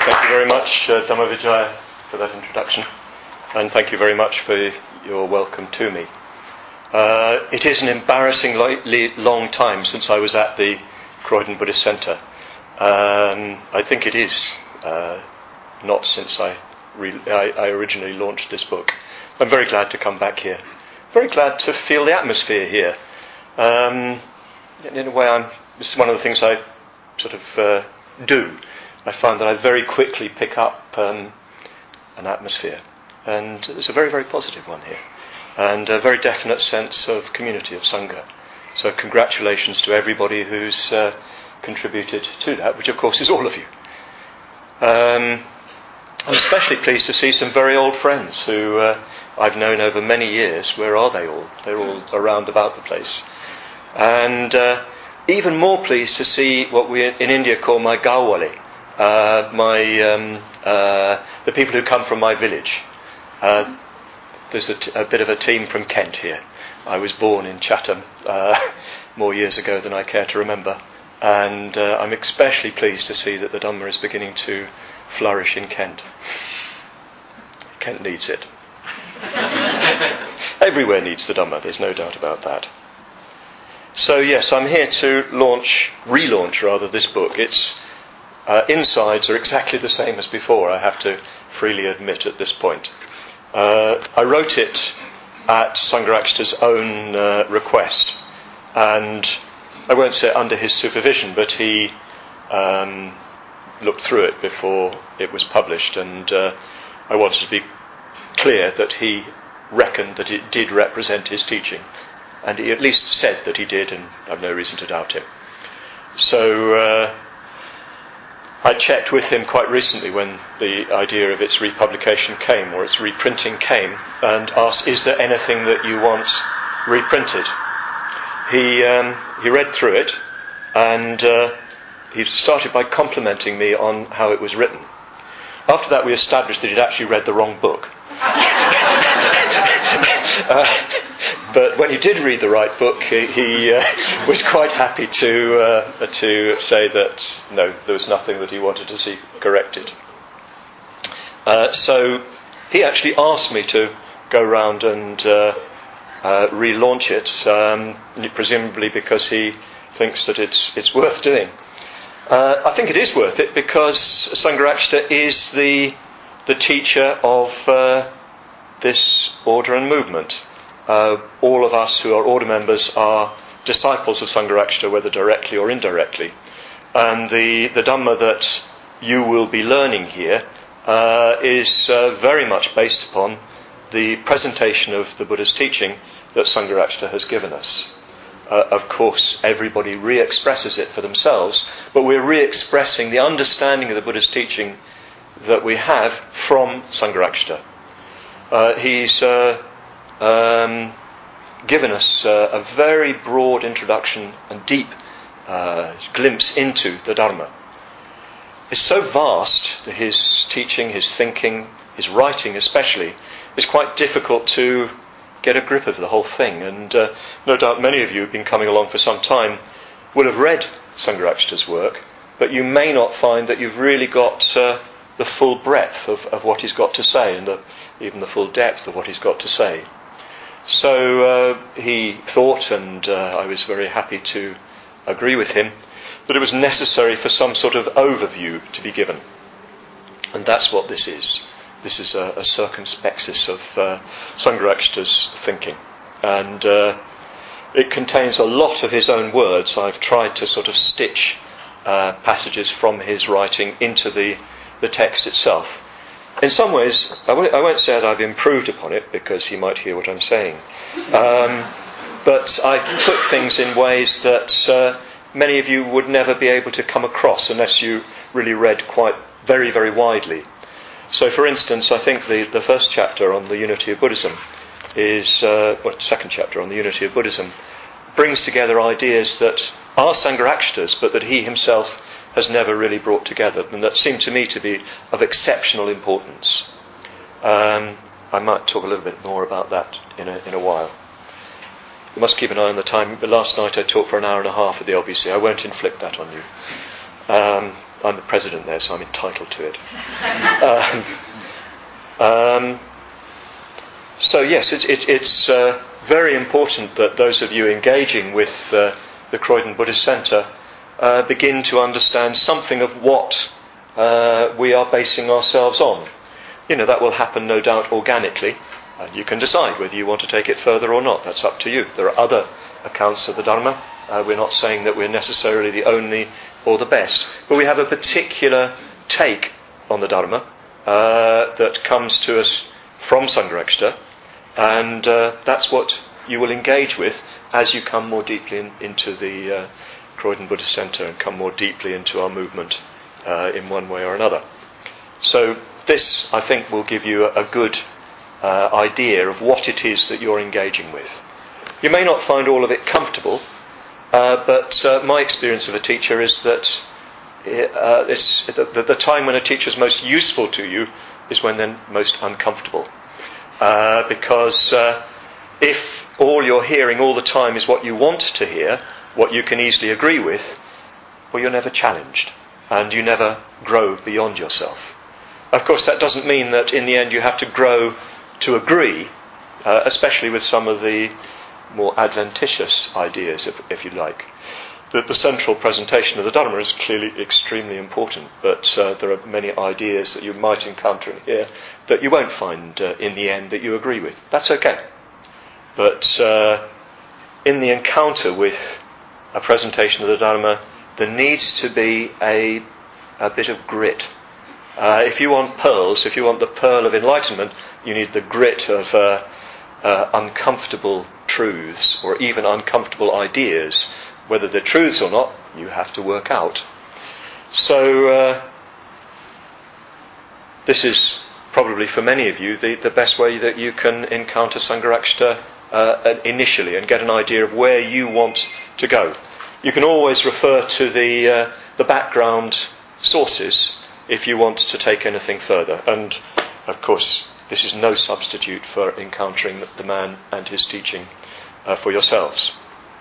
Thank you very much, Dhammavijaya, for that introduction. And thank you very much for your welcome to me. It is an embarrassingly long time since I was at the Croydon Buddhist Centre. I think it is not since I originally launched this book. I'm very glad to come back here. Very glad to feel the atmosphere here. In a way, this is one of the things I sort of do. I find that I very quickly pick up an atmosphere. And it's a very, very positive one here. And a very definite sense of community, of Sangha. So congratulations to everybody who's contributed to that, which of course is all of you. I'm especially pleased to see some very old friends who I've known over many years. Where are they all? They're all around about the place. And even more pleased to see what we in India call my Gawwali, the people who come from my village. There's a bit of a team from Kent here. I was born in Chatham more years ago than I care to remember. And I'm especially pleased to see that the Dhamma is beginning to flourish in Kent. Kent needs it. Everywhere needs the Dhamma, there's no doubt about that. So yes, I'm here to relaunch this book. Its insides are exactly the same as before, I have to freely admit at this point. I wrote it at Sangharakshita's own request, and I won't say under his supervision, but he looked through it before it was published, and I wanted to be clear that he reckoned that it did represent his teaching, and he at least said that he did, and I've no reason to doubt him. So I checked with him quite recently when the idea of its republication came, or its reprinting came, and asked, is there anything that you want reprinted? He read through it, and he started by complimenting me on how it was written. After that, we established that he'd actually read the wrong book. But when he did read the right book, he was quite happy to say that no, there was nothing that he wanted to see corrected. So he actually asked me to go round and relaunch it, presumably because he thinks that it's worth doing. I think it is worth it because Sangharakshita is the teacher of this order and movement. All of us who are order members are disciples of Sangharakshita, whether directly or indirectly. And the Dhamma that you will be learning here is very much based upon the presentation of the Buddha's teaching that Sangharakshita has given us. Of course, everybody re-expresses it for themselves, but we're re-expressing the understanding of the Buddha's teaching that we have from Sangharakshita. He's given us a very broad introduction and deep glimpse into the Dharma. It's so vast, his teaching, his thinking, his writing especially, it's quite difficult to get a grip of the whole thing. And no doubt many of you who've been coming along for some time will have read Sangharakshita's work, but you may not find that you've really got the full breadth of what he's got to say, and even the full depth of what he's got to say. So he thought, and I was very happy to agree with him, that it was necessary for some sort of overview to be given. And that's what this is. This is a circumspexis of Sangharakshita's thinking. And it contains a lot of his own words. I've tried to sort of stitch passages from his writing into the text itself. In some ways, I won't say that I've improved upon it, because he might hear what I'm saying. But I've put things in ways that many of you would never be able to come across unless you really read quite very, very widely. So, for instance, I think the first chapter on the unity of Buddhism second chapter on the unity of Buddhism, brings together ideas that are Sangharakshita's, but that he himself has never really brought together, and that seem to me to be of exceptional importance. I might talk a little bit more about that in a while. You must keep an eye on the time. Last night I talked for an hour and a half at the LBC. I won't inflict that on you. I'm the president there, so I'm entitled to it. So yes, it's very important that those of you engaging with the Croydon Buddhist Centre begin to understand something of what we are basing ourselves on. That will happen, no doubt, organically. And you can decide whether you want to take it further or not. That's up to you. There are other accounts of the Dharma. We're not saying that we're necessarily the only or the best. But we have a particular take on the Dharma that comes to us from Sangharakshita. And that's what you will engage with as you come more deeply into the Croydon Buddhist Centre and come more deeply into our movement in one way or another. So this, I think, will give you a good idea of what it is that you're engaging with. You may not find all of it comfortable, but my experience of a teacher is that the time when a teacher is most useful to you is when they're most uncomfortable. Because if all you're hearing all the time is what you want to hear, what you can easily agree with, well, you're never challenged and you never grow beyond yourself. Of course, that doesn't mean that in the end you have to grow to agree, especially with some of the more adventitious ideas, if you like. The central presentation of the Dharma is clearly extremely important, but there are many ideas that you might encounter in here that you won't find in the end that you agree with. That's okay. But in the encounter with a presentation of the Dharma, there needs to be a bit of grit. If you want pearls, if you want the pearl of enlightenment, you need the grit of uncomfortable truths or even uncomfortable ideas. Whether they're truths or not, you have to work out. So this is probably for many of you the best way that you can encounter Sangharakshita initially and get an idea of where you want to go. You can always refer to the background sources if you want to take anything further. And of course, this is no substitute for encountering the man and his teaching for yourselves.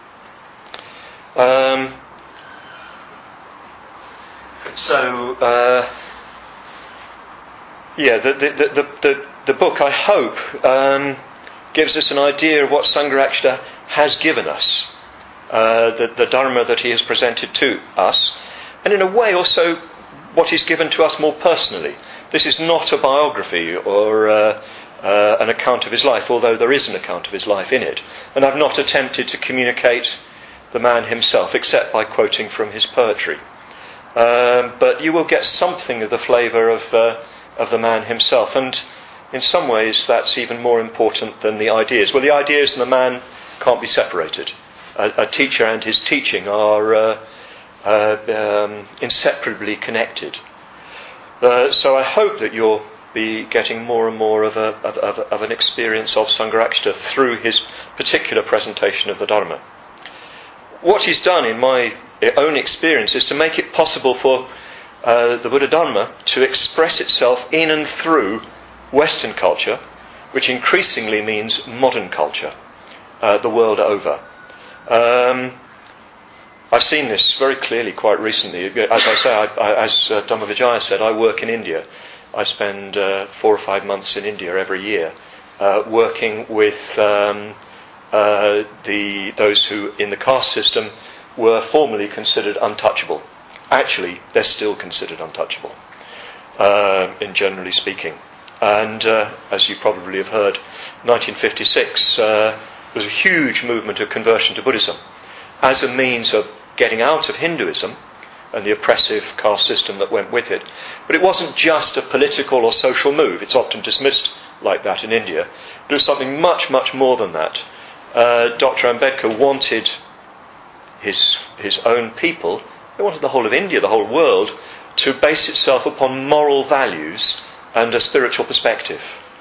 The book, I hope, gives us an idea of what Sangharakshita has given us, the Dharma that he has presented to us, and in a way also what he's given to us more personally. This is not a biography or an account of his life, although there is an account of his life in it, and I've not attempted to communicate the man himself, except by quoting from his poetry. But you will get something of the flavour of the man himself, and in some ways that's even more important than the ideas. Well, the ideas and the man can't be separated. A teacher and his teaching are inseparably connected. So I hope that you'll be getting more and more of an experience of Sangharakshita through his particular presentation of the Dharma. What he's done, in my own experience, is to make it possible for the Buddha Dharma to express itself in and through Western culture, which increasingly means modern culture, the world over. I've seen this very clearly quite recently. As I say, as Dhammavijaya said, I work in India. I spend 4 or 5 months in India every year, working with those who in the caste system were formerly considered untouchable. Actually, they're still considered untouchable, in generally speaking. And as you probably have heard, 1956 was a huge movement of conversion to Buddhism as a means of getting out of Hinduism and the oppressive caste system that went with it. But it wasn't just a political or social move. It's often dismissed like that in India. It was something much, much more than that. Dr. Ambedkar wanted his own people, he wanted the whole of India, the whole world, to base itself upon moral values and a spiritual perspective.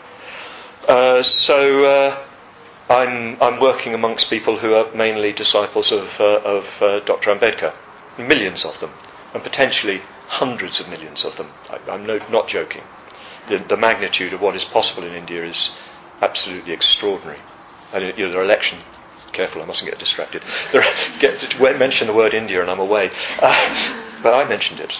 I'm working amongst people who are mainly disciples of Dr. Ambedkar, millions of them, and potentially hundreds of millions of them. I'm not joking. The magnitude of what is possible in India is absolutely extraordinary. And there are elections. Careful, I mustn't get distracted. Mention the word India and I'm away. but I mentioned it.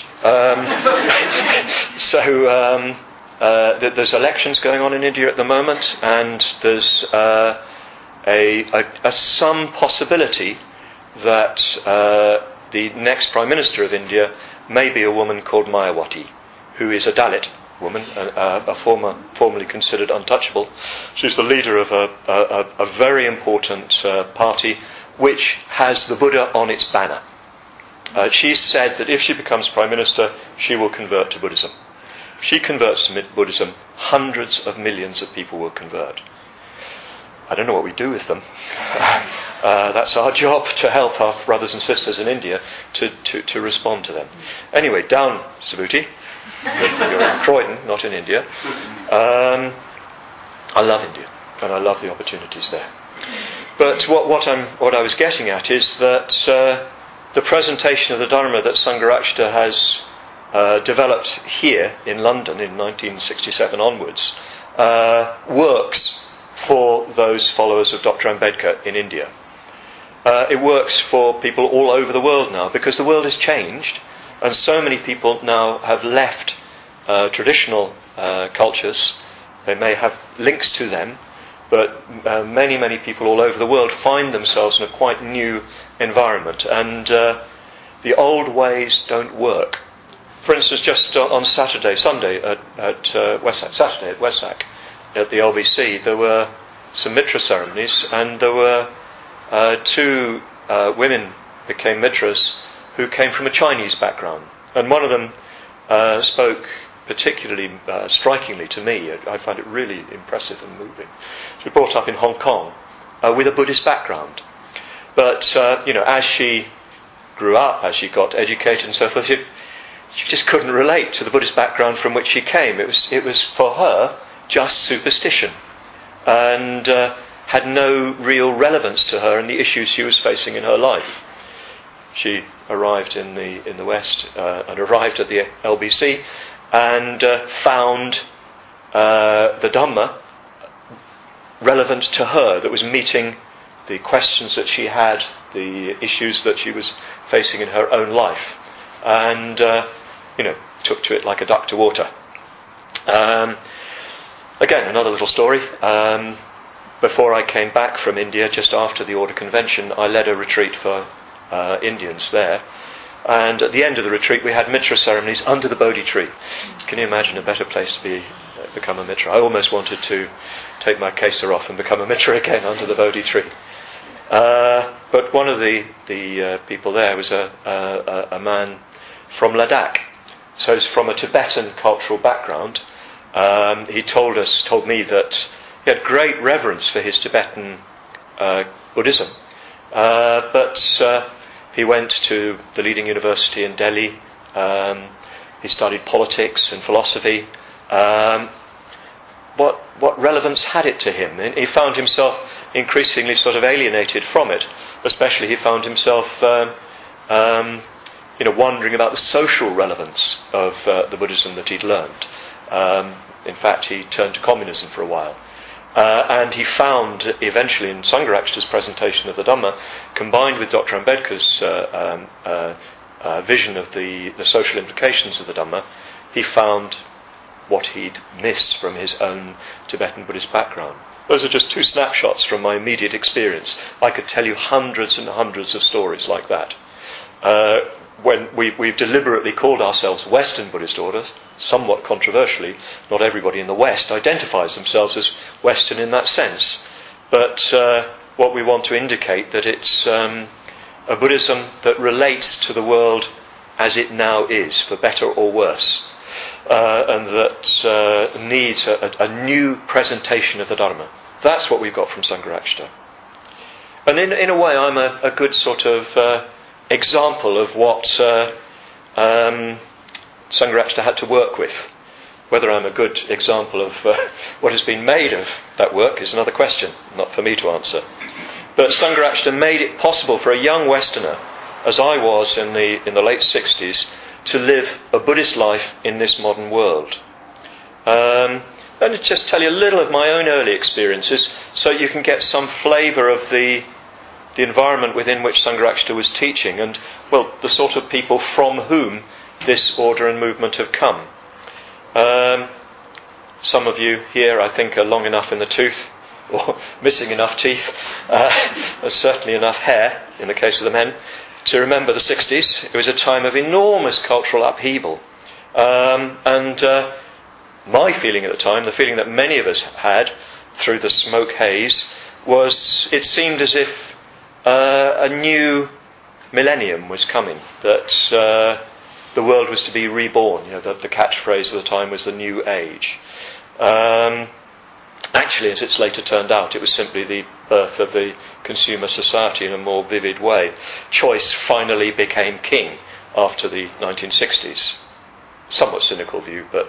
There's elections going on in India at the moment, and there's some possibility that the next Prime Minister of India may be a woman called Mayawati, who is a Dalit woman, formerly considered untouchable. She's the leader of a very important party which has the Buddha on its banner. She's said that if she becomes Prime Minister, she will convert to Buddhism. If she converts to Buddhism, hundreds of millions of people will convert. I don't know what we do with them. That's our job, to help our brothers and sisters in India to respond to them. Anyway, down, Subhuti. You're in Croydon, not in India. I love India, and I love the opportunities there. But what I was getting at is that the presentation of the Dharma that Sangharakshita has developed here in London in 1967 onwards works for those followers of Dr. Ambedkar in India. It works for people all over the world now, because the world has changed, and so many people now have left traditional cultures. They may have links to them, but many, many people all over the world find themselves in a quite new environment, and the old ways don't work. For instance, just on Sunday at Westsac, at the LBC, there were some Mitra ceremonies, and there were two women became Mitras who came from a Chinese background, and one of them spoke particularly strikingly to me. I find it really impressive and moving. She was brought up in Hong Kong with a Buddhist background, but as she grew up, as she got educated and so forth, she just couldn't relate to the Buddhist background from which she came. It was for her just superstition, and had no real relevance to her and the issues she was facing in her life. She arrived in the West and arrived at the LBC and found the Dhamma relevant to her, that was meeting the questions that she had, the issues that she was facing in her own life, and took to it like a duck to water. Again, another little story. Before I came back from India, just after the Order Convention, I led a retreat for Indians there. And at the end of the retreat, we had Mitra ceremonies under the Bodhi tree. Can you imagine a better place to become a Mitra? I almost wanted to take my kesa off and become a Mitra again under the Bodhi tree. But one of the people there was a man from Ladakh. So he's from a Tibetan cultural background. He told me that he had great reverence for his Tibetan Buddhism, but he went to the leading university in Delhi. He studied politics and philosophy. What relevance had it to him? And he found himself increasingly sort of alienated from it. Especially, he found himself wondering about the social relevance of the Buddhism that he'd learned. In fact, he turned to communism for a while. And he found, eventually, in Sangharakshita's presentation of the Dhamma, combined with Dr. Ambedkar's vision of the social implications of the Dhamma, he found what he'd missed from his own Tibetan Buddhist background. Those are just two snapshots from my immediate experience. I could tell you hundreds and hundreds of stories like that. When we've deliberately called ourselves Western Buddhist orders, somewhat controversially, not everybody in the West identifies themselves as Western in that sense. But what we want to indicate that it's a Buddhism that relates to the world as it now is, for better or worse, and that needs a new presentation of the Dharma. That's what we've got from Sangharakshita. And in a way, I'm a good sort of example of what Sangharakshita had to work with. Whether I'm a good example of what has been made of that work is another question, not for me to answer. But Sangharakshita made it possible for a young Westerner, as I was in the late 60s, to live a Buddhist life in this modern world. Let me just tell you a little of my own early experiences, so you can get some flavour of the the environment within which Sangharakshita was teaching and, well, the sort of people from whom this order and movement have come. Some of you here, I think, are long enough in the tooth, or missing enough teeth, there's certainly enough hair, in the case of the men, to remember the 60s. It was a time of enormous cultural upheaval. My feeling at the time, the feeling that many of us had through the smoke haze, was it seemed as if a new millennium was coming, that the world was to be reborn. The catchphrase of the time was the new age. Actually, as it's later turned out, it was simply the birth of the consumer society in a more vivid way. Choice finally became king after the 1960s. Somewhat cynical view, but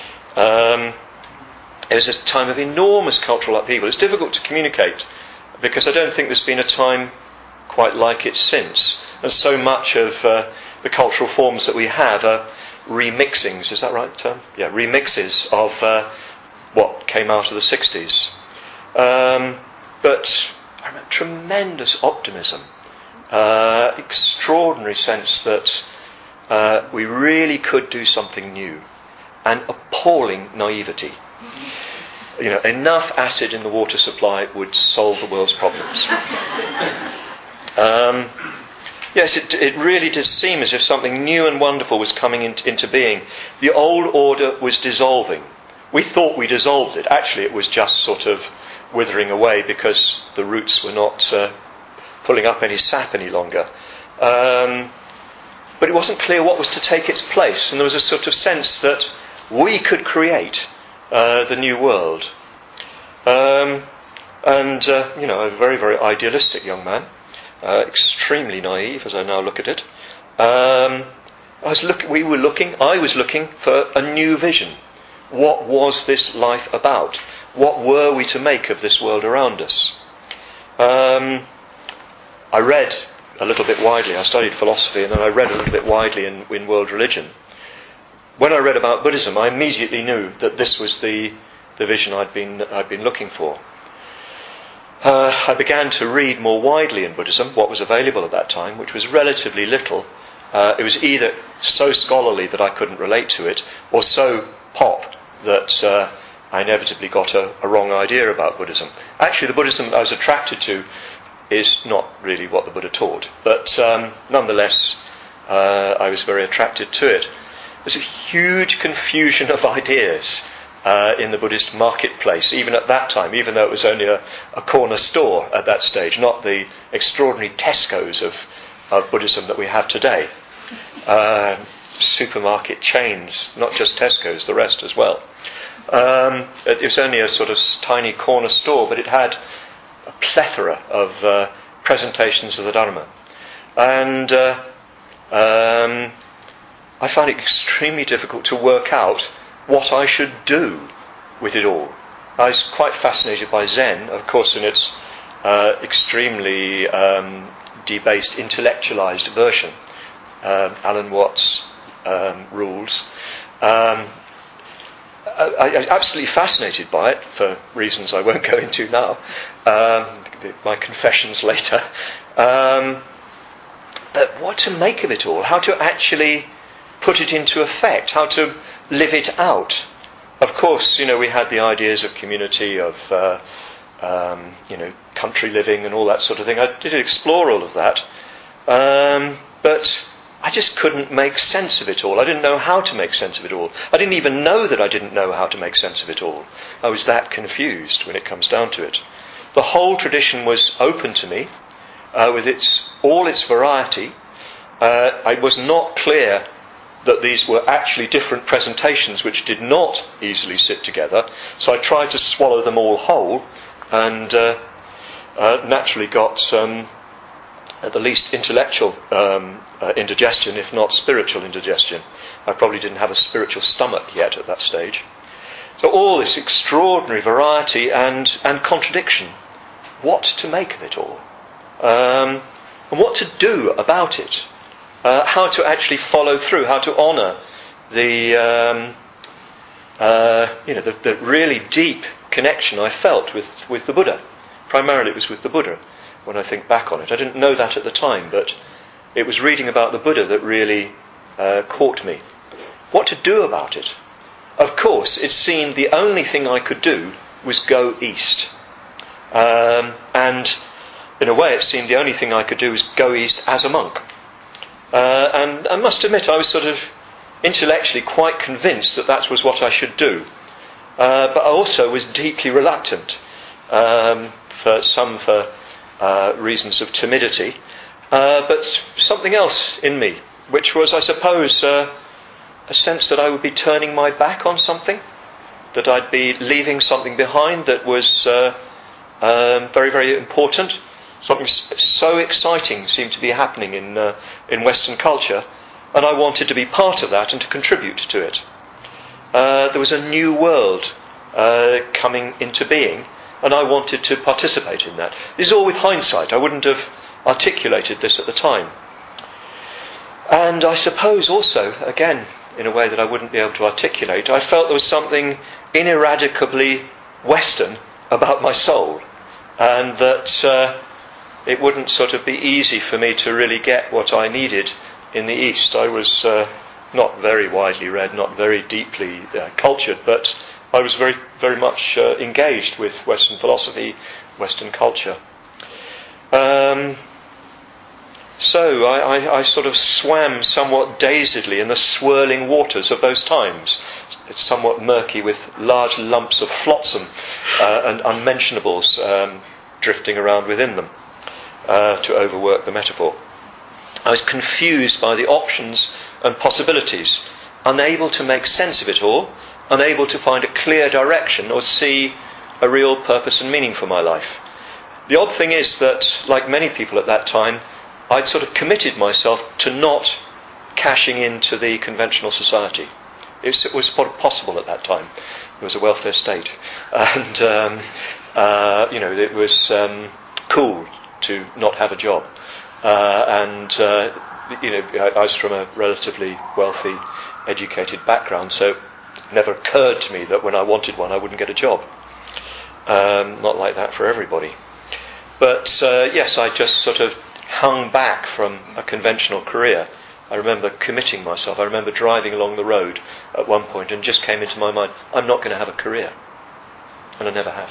it was a time of enormous cultural upheaval. It's difficult to communicate because I don't think there's been a time quite like it since. And so much of the cultural forms that we have are remixings, is that right the term? Yeah, remixes of what came out of the 60s. But I remember tremendous optimism, extraordinary sense that we really could do something new, and appalling naivety. Enough acid in the water supply would solve the world's problems. Yes, it really did seem as if something new and wonderful was coming into being. The old order was dissolving. We thought we dissolved it. Actually, it was just sort of withering away because the roots were not pulling up any sap any longer. But it wasn't clear what was to take its place, and there was a sort of sense that we could create the new world. A very, very idealistic young man, extremely naive as I now look at it. I was looking for a new vision. What was this life about? What were we to make of this world around us? I read a little bit widely. I studied philosophy, and then I read a little bit widely in world religion. When I read about Buddhism, I immediately knew that this was the vision I'd been looking for. I began to read more widely in Buddhism what was available at that time, which was relatively little. It was either so scholarly that I couldn't relate to it, or so pop that I inevitably got a wrong idea about Buddhism. Actually, the Buddhism I was attracted to is not really what the Buddha taught, but nonetheless, I was very attracted to it. There's a huge confusion of ideas in the Buddhist marketplace, even at that time, even though it was only a corner store at that stage, not the extraordinary Tesco's of Buddhism that we have today. Supermarket chains, not just Tesco's, the rest as well. It was only a sort of tiny corner store, but it had a plethora of presentations of the Dharma. And I found it extremely difficult to work out what I should do with it all. I was quite fascinated by Zen, of course, in its extremely debased, intellectualized version. Alan Watts' rules. I absolutely fascinated by it, for reasons I won't go into now. My confessions later. But what to make of it all? How to actually put it into effect? How to live it out? Of course, we had the ideas of community, of country living and all that sort of thing. I did explore all of that. But I just couldn't make sense of it all. I didn't know how to make sense of it all. I didn't even know that I didn't know how to make sense of it all. I was that confused when it comes down to it. The whole tradition was open to me, with all its variety. I was not clear that these were actually different presentations which did not easily sit together, so I tried to swallow them all whole, and naturally got at the least intellectual indigestion, if not spiritual indigestion. I probably didn't have a spiritual stomach yet at that stage. So all this extraordinary variety and contradiction. What to make of it all? And what to do about it? How to actually follow through? How to honour the really deep connection I felt with the Buddha. Primarily it was with the Buddha. when I think back on it. I didn't know that at the time, but it was reading about the Buddha that really caught me. What to do about it? Of course, it seemed the only thing I could do was go east. And in a way, it seemed the only thing I could do was go east as a monk. And I must admit, I was sort of intellectually quite convinced that that was what I should do. But I also was deeply reluctant, for reasons of timidity, but something else in me, which was, I suppose, a sense that I would be turning my back on something, that I'd be leaving something behind that was very, very important. Something so exciting seemed to be happening in Western culture, and I wanted to be part of that and to contribute to it. There was a new world coming into being, and I wanted to participate in that. This is all with hindsight. I wouldn't have articulated this at the time. And I suppose also, again, in a way that I wouldn't be able to articulate, I felt there was something ineradicably Western about my soul, and that it wouldn't sort of be easy for me to really get what I needed in the East. I was not very widely read, not very deeply cultured, but I was very, very much engaged with Western philosophy, Western culture. So I sort of swam somewhat dazedly in the swirling waters of those times. It's somewhat murky, with large lumps of flotsam and unmentionables drifting around within them, to overwork the metaphor. I was confused by the options and possibilities, unable to make sense of it all, unable to find a clear direction or see a real purpose and meaning for my life. The odd thing is that, like many people at that time, I'd sort of committed myself to not cashing into the conventional society. It was possible at that time. It was a welfare state, and it was cool to not have a job. I was from a relatively wealthy, educated background, so it never occurred to me that when I wanted one, I wouldn't get a job. Not like that for everybody. But yes, I just sort of hung back from a conventional career. I remember committing myself. I remember driving along the road at one point and just came into my mind, I'm not going to have a career. And I never have.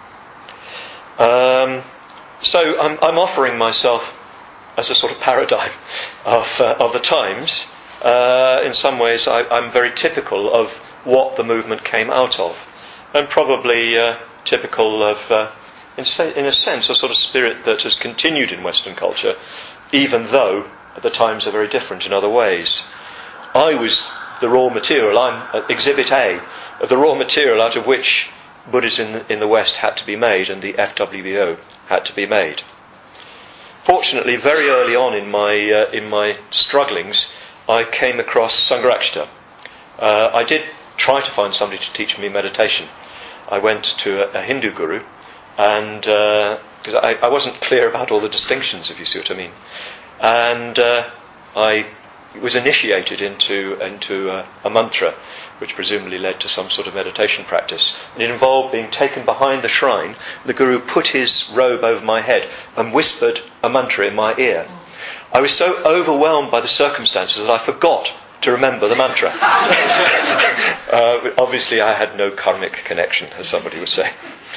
So I'm offering myself as a sort of paradigm of the times. In some ways, I'm very typical of what the movement came out of, and probably typical of, in a sense, a sort of spirit that has continued in Western culture, even though the times are very different in other ways. I was the raw material. I'm Exhibit A of the raw material out of which Buddhism in the West had to be made, and the FWBO had to be made. Fortunately, very early on in my strugglings, I came across Sangharakshita. I did try to find somebody to teach me meditation. I went to a Hindu guru, and because I wasn't clear about all the distinctions, if you see what I mean, and I was initiated into a mantra, which presumably led to some sort of meditation practice. And it involved being taken behind the shrine. The guru put his robe over my head and whispered a mantra in my ear. I was so overwhelmed by the circumstances that I forgot to remember the mantra. Obviously, I had no karmic connection, as somebody would say.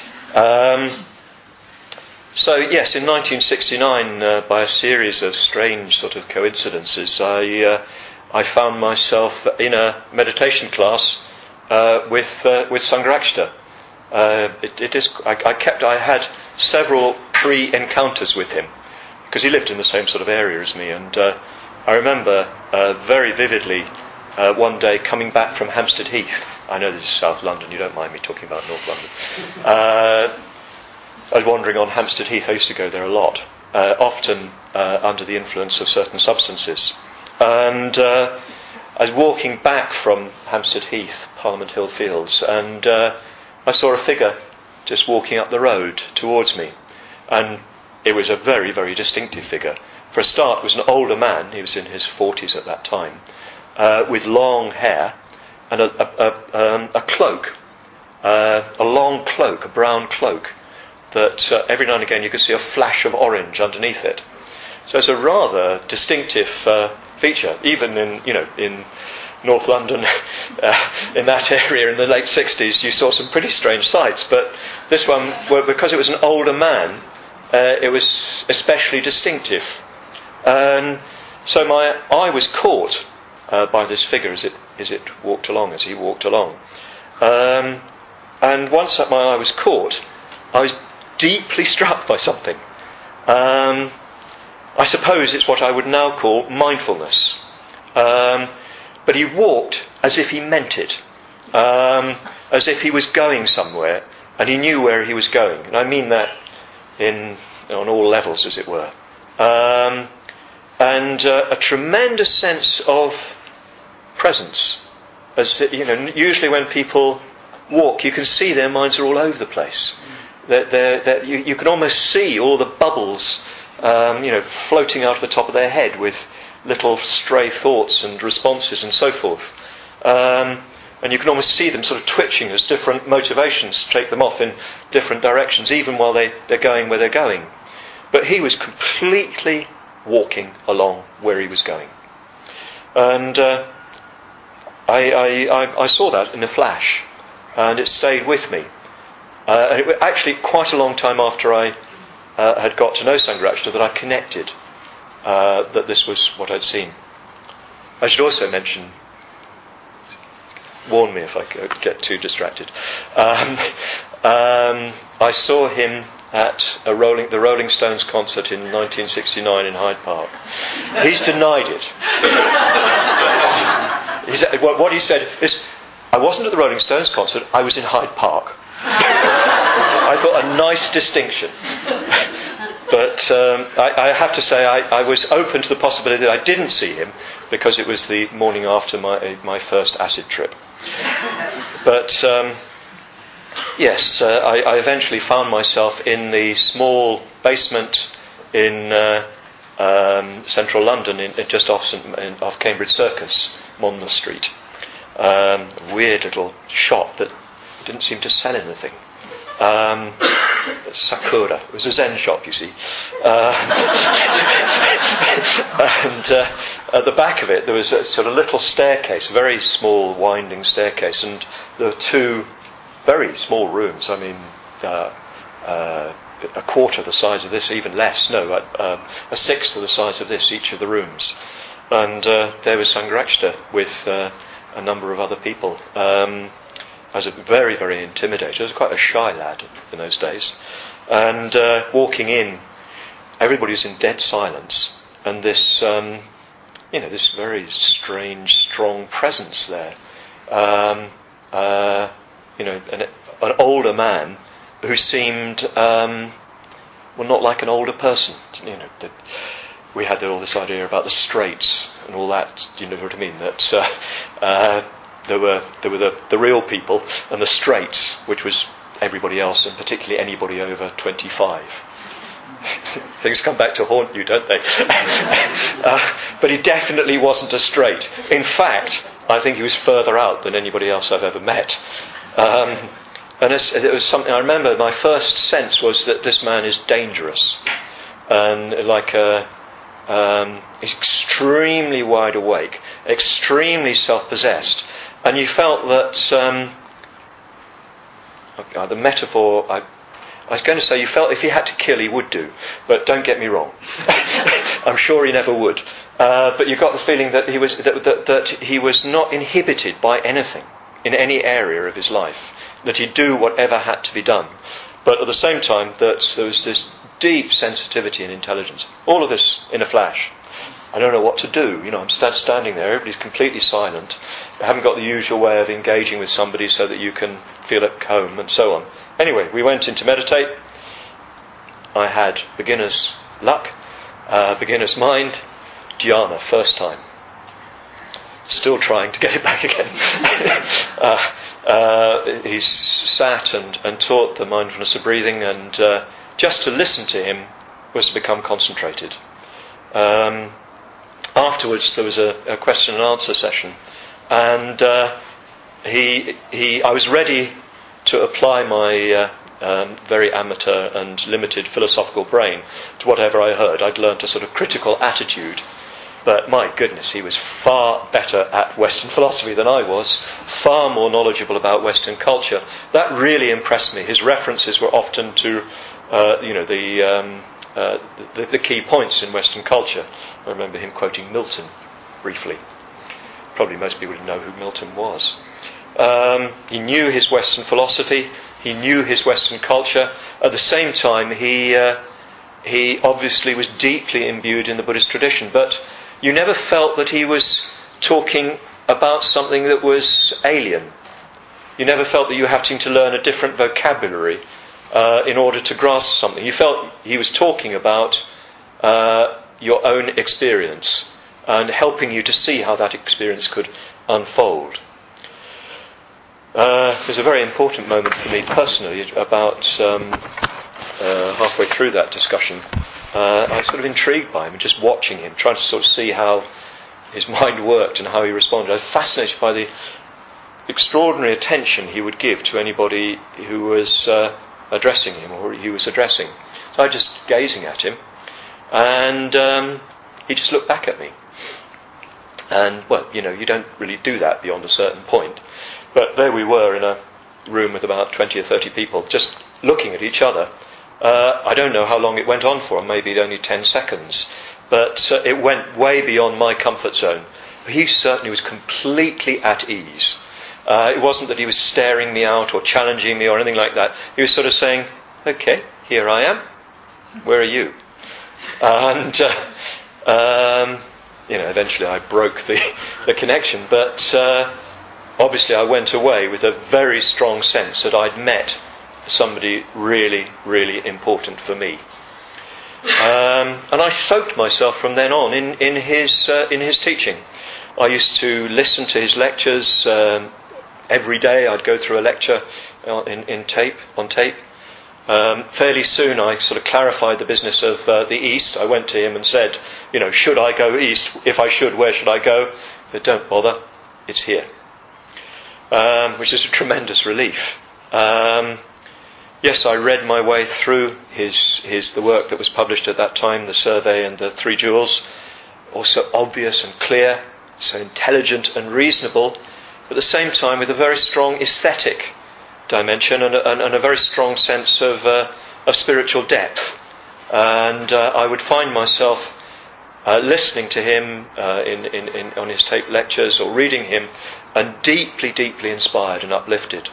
So yes, in 1969, by a series of strange sort of coincidences, I found myself in a meditation class with Sangharakshita. I had several pre-encounters with him because he lived in the same sort of area as me, and I remember very vividly one day coming back from Hampstead Heath. I know this is South London. You don't mind me talking about North London. I was wandering on Hampstead Heath. I used to go there a lot, often under the influence of certain substances. And I was walking back from Hampstead Heath, Parliament Hill Fields, and I saw a figure just walking up the road towards me. And it was a very, very distinctive figure. For a start, it was an older man. He was in his 40s at that time, with long hair and a cloak, a long cloak, a brown cloak, that every now and again you could see a flash of orange underneath it. So it's a rather distinctive feature, even in North London, in that area in the late 60s, you saw some pretty strange sights. But this one, because it was an older man, it was especially distinctive. So my eye was caught by this figure as he walked along. And once my eye was caught, I was deeply struck by something. I suppose it's what I would now call mindfulness. But he walked as if he meant it, as if he was going somewhere, and he knew where he was going. And I mean that on all levels, as it were. And a tremendous sense of presence. Usually when people walk, you can see their minds are all over the place. You can almost see all the bubbles, floating out of the top of their head with little stray thoughts and responses and so forth. And you can almost see them sort of twitching as different motivations take them off in different directions, even while they're going where they're going. But he was completely walking along where he was going. And I saw that in a flash, and it stayed with me. And it was actually quite a long time after I had got to know Sangharakshita that I connected that this was what I'd seen. I should also mention, warn me if I get too distracted. I saw him at the Rolling Stones concert in 1969 in Hyde Park. He's denied it. What he said is, I wasn't at the Rolling Stones concert, I was in Hyde Park. I thought a nice distinction. But I have to say I was open to the possibility that I didn't see him because it was the morning after my first acid trip. But yes, I eventually found myself in the small basement in central London, just off Cambridge Circus, Monmouth Street. A weird little shop that didn't seem to sell anything. Sakura. It was a Zen shop, you see. And at the back of it there was a sort of little staircase, a very small winding staircase, and there were two very small rooms. I mean, a quarter the size of this, even less. No, a sixth of the size of this, each of the rooms. And there was Sangharakshita with a number of other people. I was very, very intimidated. I was quite a shy lad in those days. And walking in, everybody was in dead silence. And this, this very strange, strong presence there. An older man who seemed, not like an older person. We had all this idea about the Straits and all that. Do you know what I mean? That there were the real people and the Straits, which was everybody else, and particularly anybody over 25. Things come back to haunt you, don't they? But he definitely wasn't a straight. In fact, I think he was further out than anybody else I've ever met. And it was something I remember. My first sense was that this man is dangerous, and he's extremely wide awake, extremely self-possessed, and you felt that the metaphor. I was going to say you felt if he had to kill, he would do, but don't get me wrong. I'm sure he never would. But you got the feeling that he was not inhibited by anything in any area of his life, that he'd do whatever had to be done. But at the same time, that there was this deep sensitivity and intelligence. All of this in a flash. I don't know what to do. I'm standing there. Everybody's completely silent. I haven't got the usual way of engaging with somebody so that you can feel at home and so on. Anyway, we went in to meditate. I had beginner's luck, beginner's mind, dhyana, first time. Still trying to get it back again. He sat and taught the mindfulness of breathing, and just to listen to him was to become concentrated. Afterwards, there was a question and answer session, and I was ready to apply my very amateur and limited philosophical brain to whatever I heard. I'd learnt a sort of critical attitude. But my goodness, he was far better at Western philosophy than I was, far more knowledgeable about Western culture. That really impressed me. His references were often to, the key points in Western culture. I remember him quoting Milton briefly. Probably most people didn't know who Milton was. He knew his Western philosophy. He knew his Western culture. At the same time, he obviously was deeply imbued in the Buddhist tradition, but you never felt that he was talking about something that was alien. You never felt that you were having to learn a different vocabulary in order to grasp something. You felt he was talking about your own experience and helping you to see how that experience could unfold. There's a very important moment for me personally about halfway through that discussion. I was sort of intrigued by him and just watching him, trying to sort of see how his mind worked and how he responded. I was fascinated by the extraordinary attention he would give to anybody who was addressing him or he was addressing. So I was just gazing at him, and he just looked back at me. And, well, you don't really do that beyond a certain point. But there we were in a room with about 20 or 30 people, just looking at each other. I don't know how long it went on for, maybe only 10 seconds. But it went way beyond my comfort zone. He certainly was completely at ease. It wasn't that he was staring me out or challenging me or anything like that. He was sort of saying, okay, here I am. Where are you? And, eventually I broke the connection. But obviously I went away with a very strong sense that I'd met somebody really, really important for me. And I soaked myself from then on in his teaching. I used to listen to his lectures every day. I'd go through a lecture on tape. Fairly soon I sort of clarified the business of the East. I went to him and said, should I go East? If I should, where should I go? He said, don't bother, it's here. Which is a tremendous relief. Yes, I read my way through the work that was published at that time, the survey and the Three Jewels. Also obvious and clear, so intelligent and reasonable, but at the same time with a very strong aesthetic dimension and a very strong sense of spiritual depth. And I would find myself listening to him on his tape lectures or reading him, and deeply, deeply inspired and uplifted.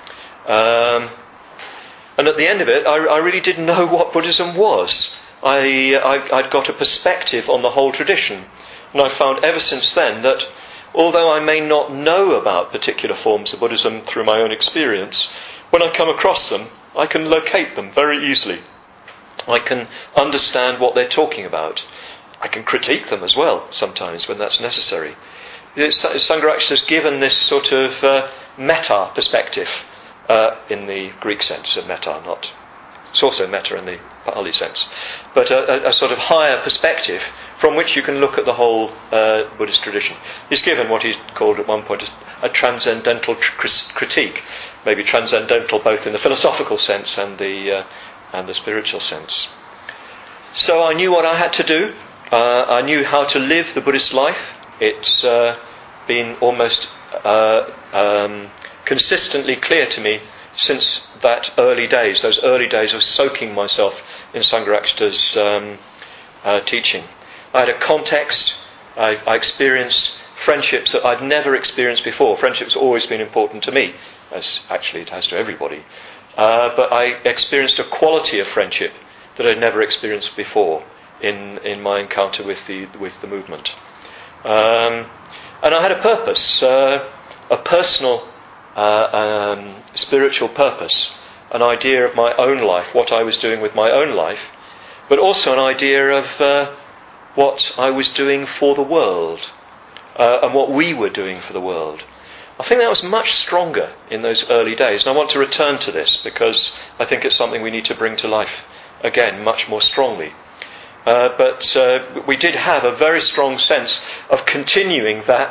And at the end of it, I really didn't know what Buddhism was. I'd got a perspective on the whole tradition, and I found ever since then that although I may not know about particular forms of Buddhism through my own experience, when I come across them, I can locate them very easily. I can understand what they're talking about. I can critique them as well, sometimes, when that's necessary. Sangharakshita has given this sort of metta perspective, in the Greek sense of metta, it's also metta in the Pali sense, but a sort of higher perspective from which you can look at the whole Buddhist tradition. He's given what he called at one point a transcendental critique, maybe transcendental both in the philosophical sense and the spiritual sense. So I knew what I had to do. I knew how to live the Buddhist life. It's been almost consistently clear to me since those early days of soaking myself in Sangharakshita's teaching. I had a context. I experienced friendships that I'd never experienced before. Friendship's always been important to me, as actually it has to everybody. But I experienced a quality of friendship that I'd never experienced before in my encounter with the movement. And I had a purpose, a personal spiritual purpose, an idea of my own life, what I was doing with my own life, but also an idea of what I was doing for the world, and what we were doing for the world. I think that was much stronger in those early days, and I want to return to this because I think it's something we need to bring to life again much more strongly. But we did have a very strong sense of continuing that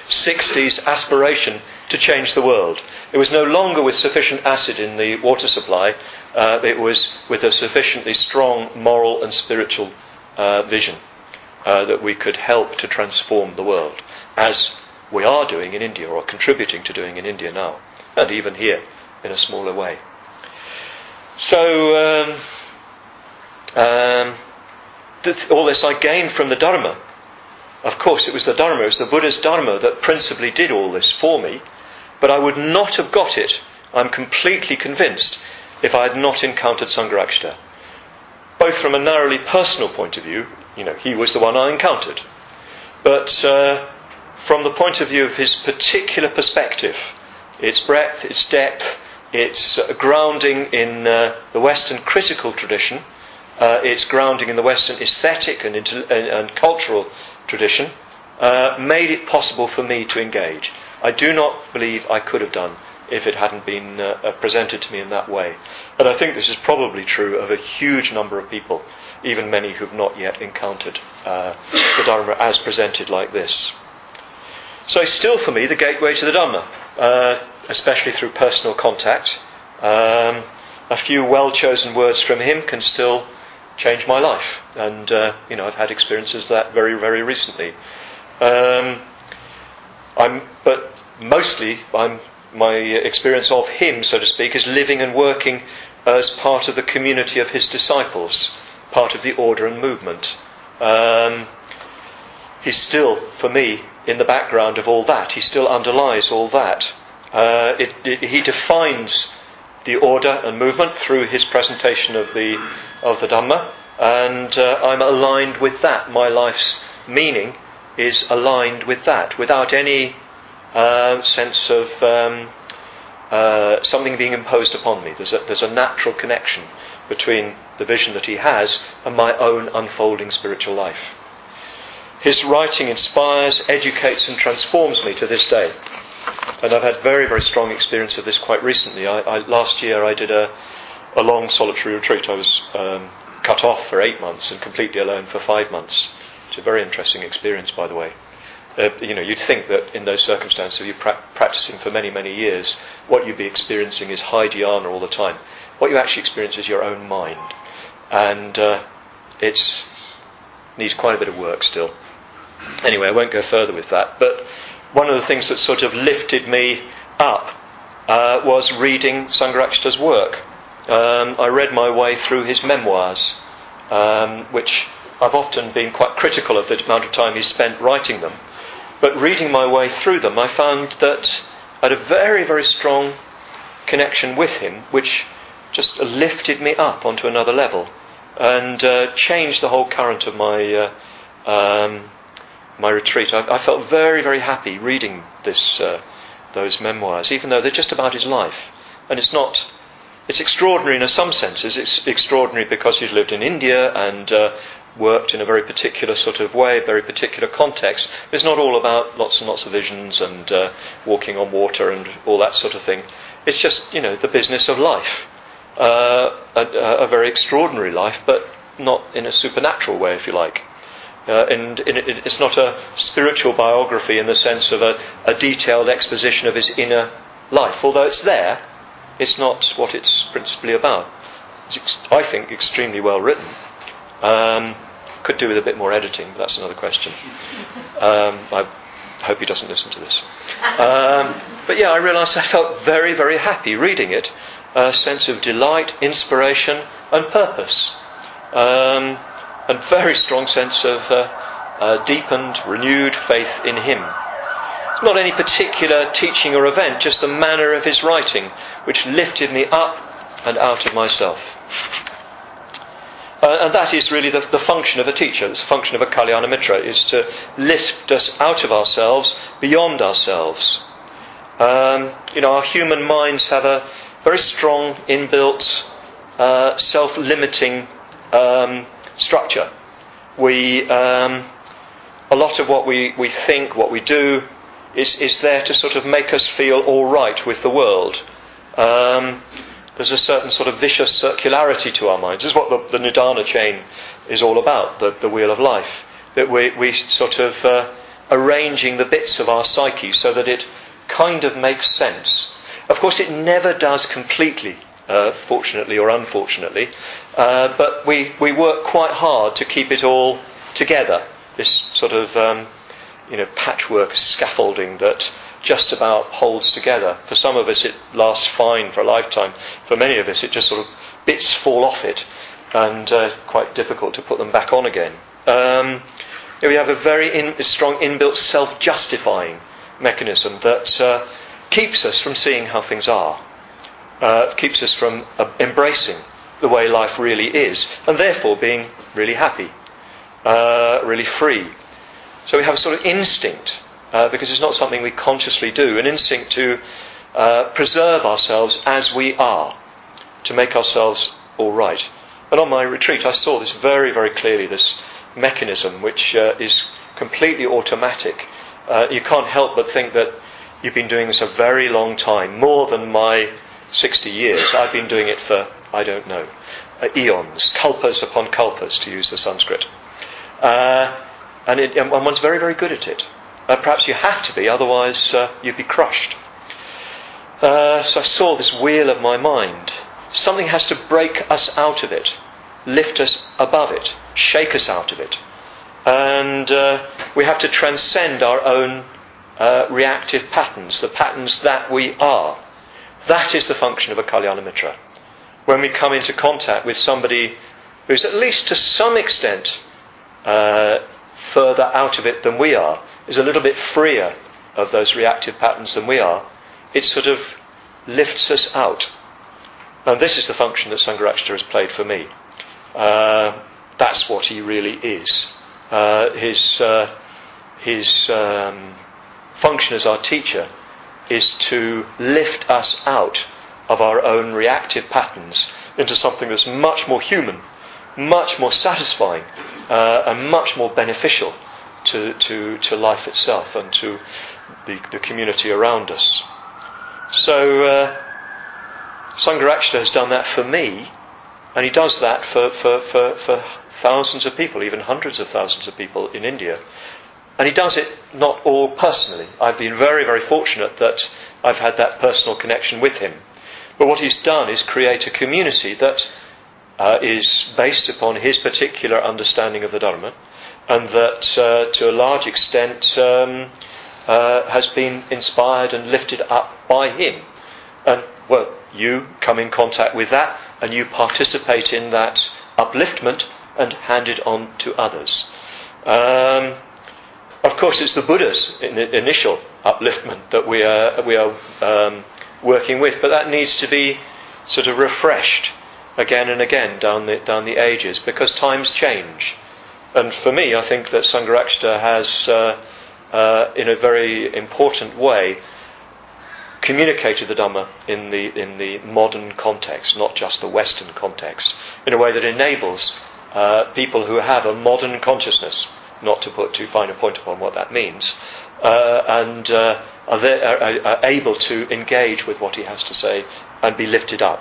60s aspiration to change the world. It was no longer with sufficient acid in the water supply, it was with a sufficiently strong moral and spiritual vision that we could help to transform the world, as we are doing in India, or contributing to doing in India now, and even here in a smaller way. So all this I gained from the Dharma. Of course, it was the Dharma, it was the Buddha's Dharma that principally did all this for me, but I would not have got it, I'm completely convinced, if I had not encountered Sangharakshita. Both from a narrowly personal point of view, he was the one I encountered, but from the point of view of his particular perspective, its breadth, its depth, its grounding in the Western critical tradition, its grounding in the Western aesthetic and cultural tradition, made it possible for me to engage. I do not believe I could have done if it hadn't been presented to me in that way. But I think this is probably true of a huge number of people, even many who've not yet encountered the Dharma as presented like this. So still for me the gateway to the Dhamma, especially through personal contact. A few well-chosen words from him can still change my life, and I've had experiences of that very, very recently. But mostly, my experience of him, so to speak, is living and working as part of the community of his disciples, part of the order and movement. He's still, for me, in the background of all that. He still underlies all that. He defines the order and movement through his presentation of the Dhamma, and I'm aligned with that. My life's meaning is aligned with that, without any sense of something being imposed upon me. There's a natural connection between the vision that he has and my own unfolding spiritual life. His writing inspires, educates and transforms me to this day. And I've had very, very strong experience of this quite recently. Last year I did a long solitary retreat. I was cut off for 8 months and completely alone for 5 months. It's a very interesting experience, by the way. You'd think that in those circumstances, if you're practicing for many, many years, what you'd be experiencing is high dhyana all the time. What you actually experience is your own mind. And it needs quite a bit of work still. Anyway, I won't go further with that. But one of the things that sort of lifted me up was reading Sangharakshita's work. I read my way through his memoirs, which I've often been quite critical of the amount of time he spent writing them. But reading my way through them, I found that I had a very, very strong connection with him, which just lifted me up onto another level and changed the whole current of my retreat. I felt very, very happy reading those memoirs, even though they're just about his life. And it's extraordinary in some senses. It's extraordinary because he's lived in India and worked in a very particular sort of way, a very particular context. It's not all about lots and lots of visions and walking on water and all that sort of thing. It's just, the business of life. A very extraordinary life, but not in a supernatural way, if you like. And it's not a spiritual biography in the sense of a detailed exposition of his inner life. Although it's there, it's not what it's principally about. It's, I think, extremely well written. Could do with a bit more editing, but that's another question. I hope he doesn't listen to this. But yeah, I realised I felt very, very happy reading it. A sense of delight, inspiration and purpose. And very strong sense of deepened, renewed faith in him. It's not any particular teaching or event, just the manner of his writing, which lifted me up and out of myself. And that is really the function of a teacher. It's the function of a Kalyana Mitra, is to lift us out of ourselves, beyond ourselves. Our human minds have a very strong, inbuilt, self-limiting structure. A lot of what we think, what we do, is there to sort of make us feel all right with the world. There's a certain sort of vicious circularity to our minds. This is what the Nidana chain is all about, the wheel of life. That we sort of arranging the bits of our psyche so that it kind of makes sense. Of course, it never does completely, fortunately or unfortunately, but we work quite hard to keep it all together. This sort of patchwork scaffolding that just about holds together. For some of us, it lasts fine for a lifetime. For many of us, it just sort of bits fall off it, and quite difficult to put them back on again. We have a very strong inbuilt self-justifying mechanism that keeps us from seeing how things are, keeps us from embracing the way life really is, and therefore being really happy, really free. So we have a sort of instinct, because it's not something we consciously do, an instinct to preserve ourselves as we are, to make ourselves all right. And on my retreat I saw this very, very clearly, this mechanism which is completely automatic. You can't help but think that you've been doing this a very long time, more than my 60 years. I've been doing it for, I don't know, eons, kalpas upon kalpas, to use the Sanskrit. And one's very, very good at it. Perhaps you have to be, otherwise you'd be crushed. So I saw this wheel of my mind. Something has to break us out of it, lift us above it, shake us out of it. And we have to transcend our own reactive patterns, the patterns that we are. That is the function of a Kalyana Mitra. When we come into contact with somebody who's at least to some extent further out of it than we are, is a little bit freer of those reactive patterns than we are, it sort of lifts us out. And this is the function that Sangharakshita has played for me. That's what he really is. His function as our teacher is to lift us out of our own reactive patterns into something that's much more human, much more satisfying, and much more beneficial to life itself and to the community around us. So Sangharakshita has done that for me, and he does that for thousands of people, even hundreds of thousands of people in India. And he does it not all personally. I've been very, very fortunate that I've had that personal connection with him. But what he's done is create a community that is based upon his particular understanding of the Dharma, and that to a large extent has been inspired and lifted up by him. And well, you come in contact with that and you participate in that upliftment and hand it on to others. Of course, it's the Buddha's initial upliftment that we are working with, but that needs to be sort of refreshed again and again down the ages, because times change. And for me, I think that Sangharakshita has, in a very important way, communicated the Dhamma in the modern context, not just the Western context, in a way that enables people who have a modern consciousness, not to put too fine a point upon what that means, and are able to engage with what he has to say and be lifted up.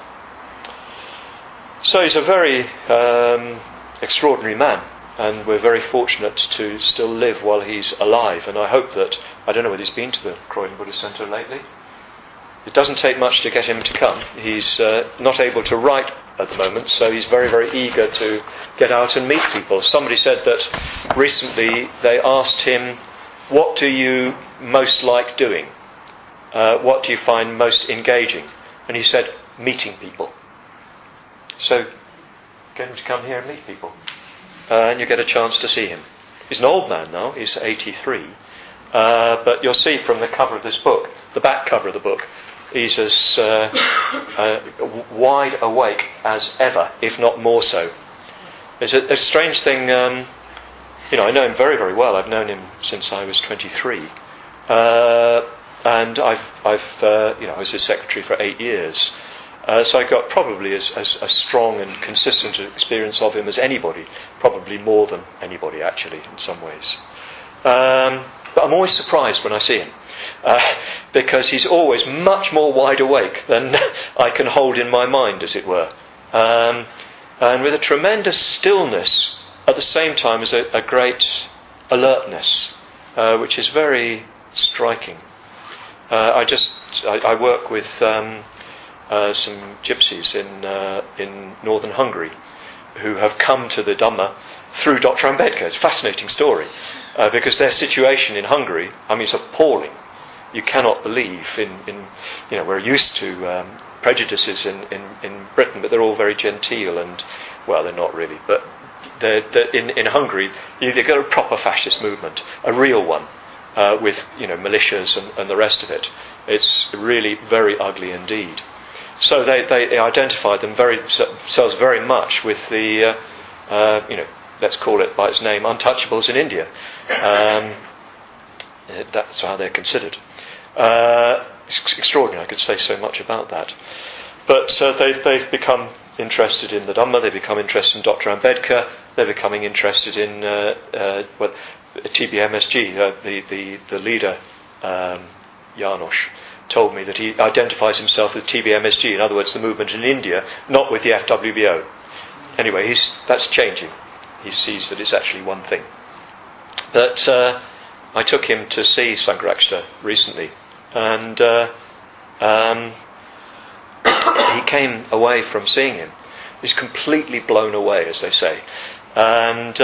So he's a very extraordinary man, and we're very fortunate to still live while he's alive. And I hope that, I don't know whether he's been to the Croydon Buddhist Centre lately. It doesn't take much to get him to come. He's not able to write at the moment, so he's very, very eager to get out and meet people. Somebody said that recently they asked him, what do you most like doing? What do you find most engaging? And he said, meeting people. So get him to come here and meet people. And you get a chance to see him. He's an old man now, he's 83. But you'll see from the cover of this book, the back cover of the book, he's as wide awake as ever, if not more so. It's a strange thing. I know him very, very well. I've known him since I was 23, and I was his secretary for 8 years. So I got probably as strong and consistent an experience of him as anybody, probably more than anybody actually in some ways. But I'm always surprised when I see him, because he's always much more wide awake than I can hold in my mind, as it were, and with a tremendous stillness at the same time as a great alertness. which is very striking. I work with some gypsies in northern Hungary who have come to the Dhamma through Dr. Ambedkar. It's a fascinating story because their situation in Hungary, is appalling. You cannot believe we're used to prejudices in Britain, but they're all very genteel and, well, they're not really, but in Hungary, you've got a proper fascist movement, a real one, with militias and the rest of it. It's really very ugly indeed. So they identify themselves very much with the, let's call it by its name, untouchables in India. That's how they're considered. It's extraordinary. I could say so much about that. But they've become interested in the Dhamma. They become interested in Dr. Ambedkar. They're becoming interested in TBMSG. The leader, János, told me that he identifies himself with TBMSG. In other words, the movement in India, not with the FWBO. Anyway, that's changing. He sees that it's actually one thing. But I took him to see Sangharakshita recently, and he came away from seeing him. He's completely blown away, as they say. And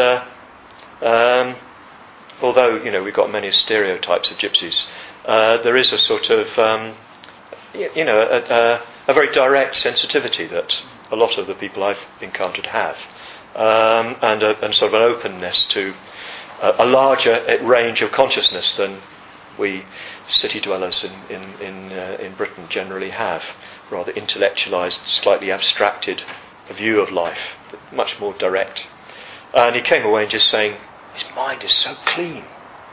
although we've got many stereotypes of gypsies, there is a sort of a very direct sensitivity that a lot of the people I've encountered have, and sort of an openness to a larger range of consciousness than we city dwellers in Britain generally have. Rather intellectualised, slightly abstracted view of life, but much more direct. And he came away just saying, his mind is so clean.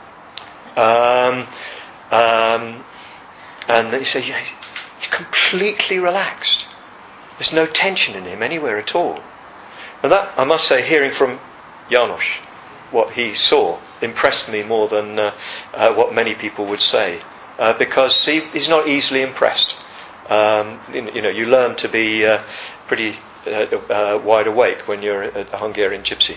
And he said, he's completely relaxed. There's no tension in him anywhere at all. And that, I must say, hearing from János, what he saw impressed me more than what many people would say, because he's not easily impressed. You learn to be pretty wide awake when you're a Hungarian gypsy.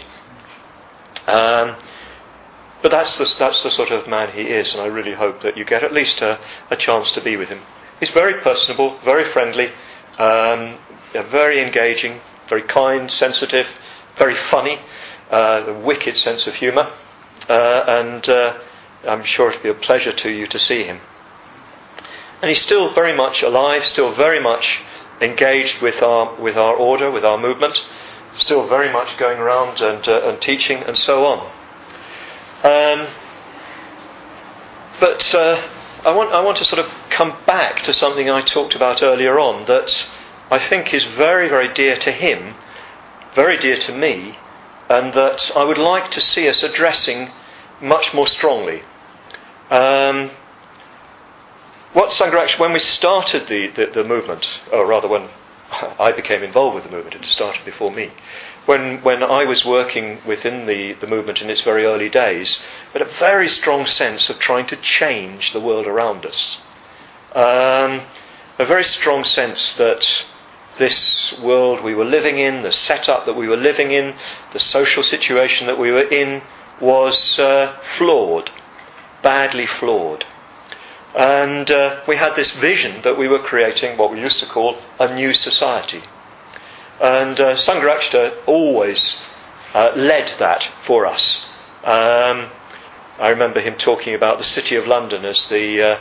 But that's the sort of man he is, and I really hope that you get at least a chance to be with him. He's very personable, very friendly, very engaging, very kind, sensitive, very funny, a wicked sense of humour, and I'm sure it'll be a pleasure to you to see him. And he's still very much alive, still very much engaged with our order, with our movement, still very much going around and teaching and so on. But I want to sort of come back to something I talked about earlier on that I think is very, very dear to him, very dear to me, and that I would like to see us addressing much more strongly. What Sangharakshita, when we started the movement, or rather when I became involved with the movement, it started before me. When I was working within the movement in its very early days, we had a very strong sense of trying to change the world around us. A very strong sense that this world we were living in, the setup that we were living in, the social situation that we were in was flawed, badly flawed. And we had this vision that we were creating what we used to call a new society. And Sangharakshita always led that for us. I remember him talking about the City of London as the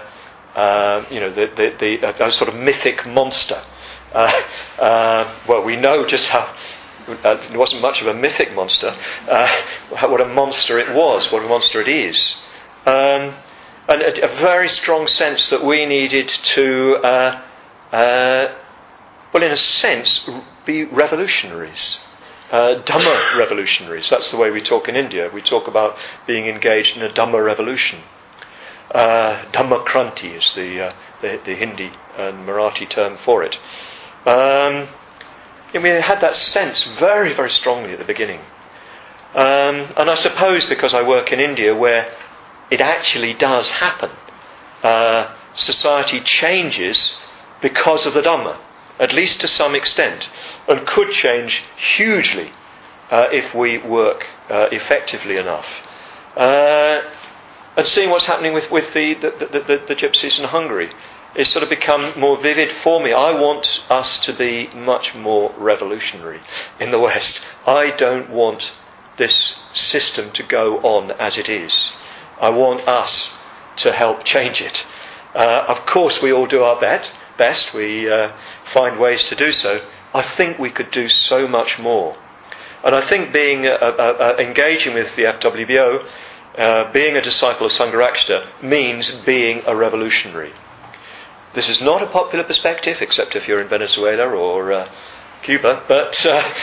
sort of mythic monster. Well, we know just how it wasn't much of a mythic monster. What a monster it was, what a monster it is. And a very strong sense that we needed to, well, in a sense, be revolutionaries. Dhamma revolutionaries. That's the way we talk in India. We talk about being engaged in a Dhamma revolution. Dhamma Kranti is the Hindi and Marathi term for it. And we had that sense very, very strongly at the beginning. And I suppose because I work in India where it actually does happen. Society changes because of the Dhamma, at least to some extent, and could change hugely if we work effectively enough. And seeing what's happening with the gypsies in Hungary, it's sort of become more vivid for me. I want us to be much more revolutionary in the West. I don't want this system to go on as it is. I want us to help change it. Of course, we all do our best. We find ways to do so. I think we could do so much more. And I think being engaging with the FWBO, being a disciple of Sangharakshita, means being a revolutionary. This is not a popular perspective, except if you're in Venezuela or Cuba, but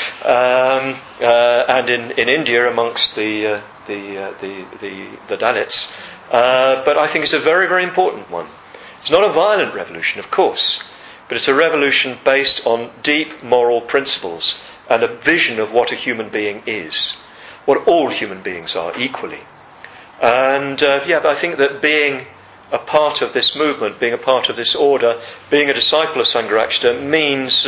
and in India amongst the Dalits. But I think it's a very, very important one. It's not a violent revolution, of course, but it's a revolution based on deep moral principles and a vision of what a human being is, what all human beings are equally. And but I think that being a part of this movement, being a part of this order, being a disciple of Sangharakshita means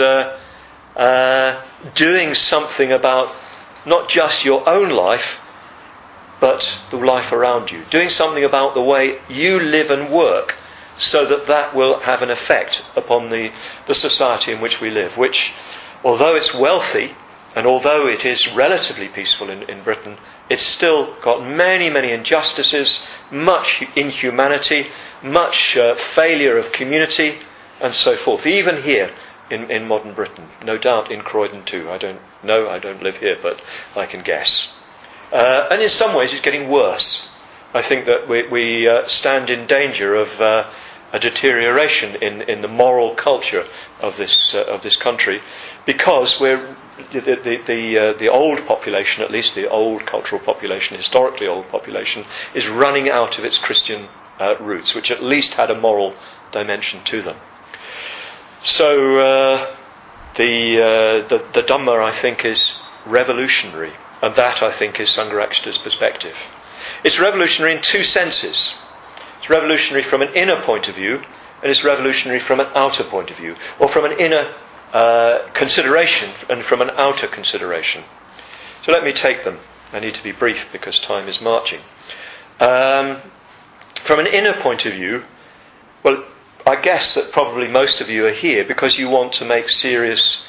doing something about not just your own life, but the life around you. Doing something about the way you live and work, so that that will have an effect upon the society in which we live, which, although it's wealthy, and although it is relatively peaceful in Britain, it's still got many, many injustices, much inhumanity, much failure of community, and so forth. Even here in modern Britain, no doubt in Croydon too. I don't know, I don't live here, but I can guess. And in some ways it's getting worse. I think that we stand in danger of a deterioration in the moral culture of this country, because we're the old population, at least the old cultural population, historically old population, is running out of its Christian roots, which at least had a moral dimension to them. So the Dhamma, I think, is revolutionary, and that, I think, is Sangharakshita's perspective. It's revolutionary in two senses. It's revolutionary from an inner point of view, and it's revolutionary from an outer point of view, or from an inner consideration and from an outer consideration. So let me take them. I need to be brief because time is marching. From an inner point of view, well, I guess that probably most of you are here because you want to make serious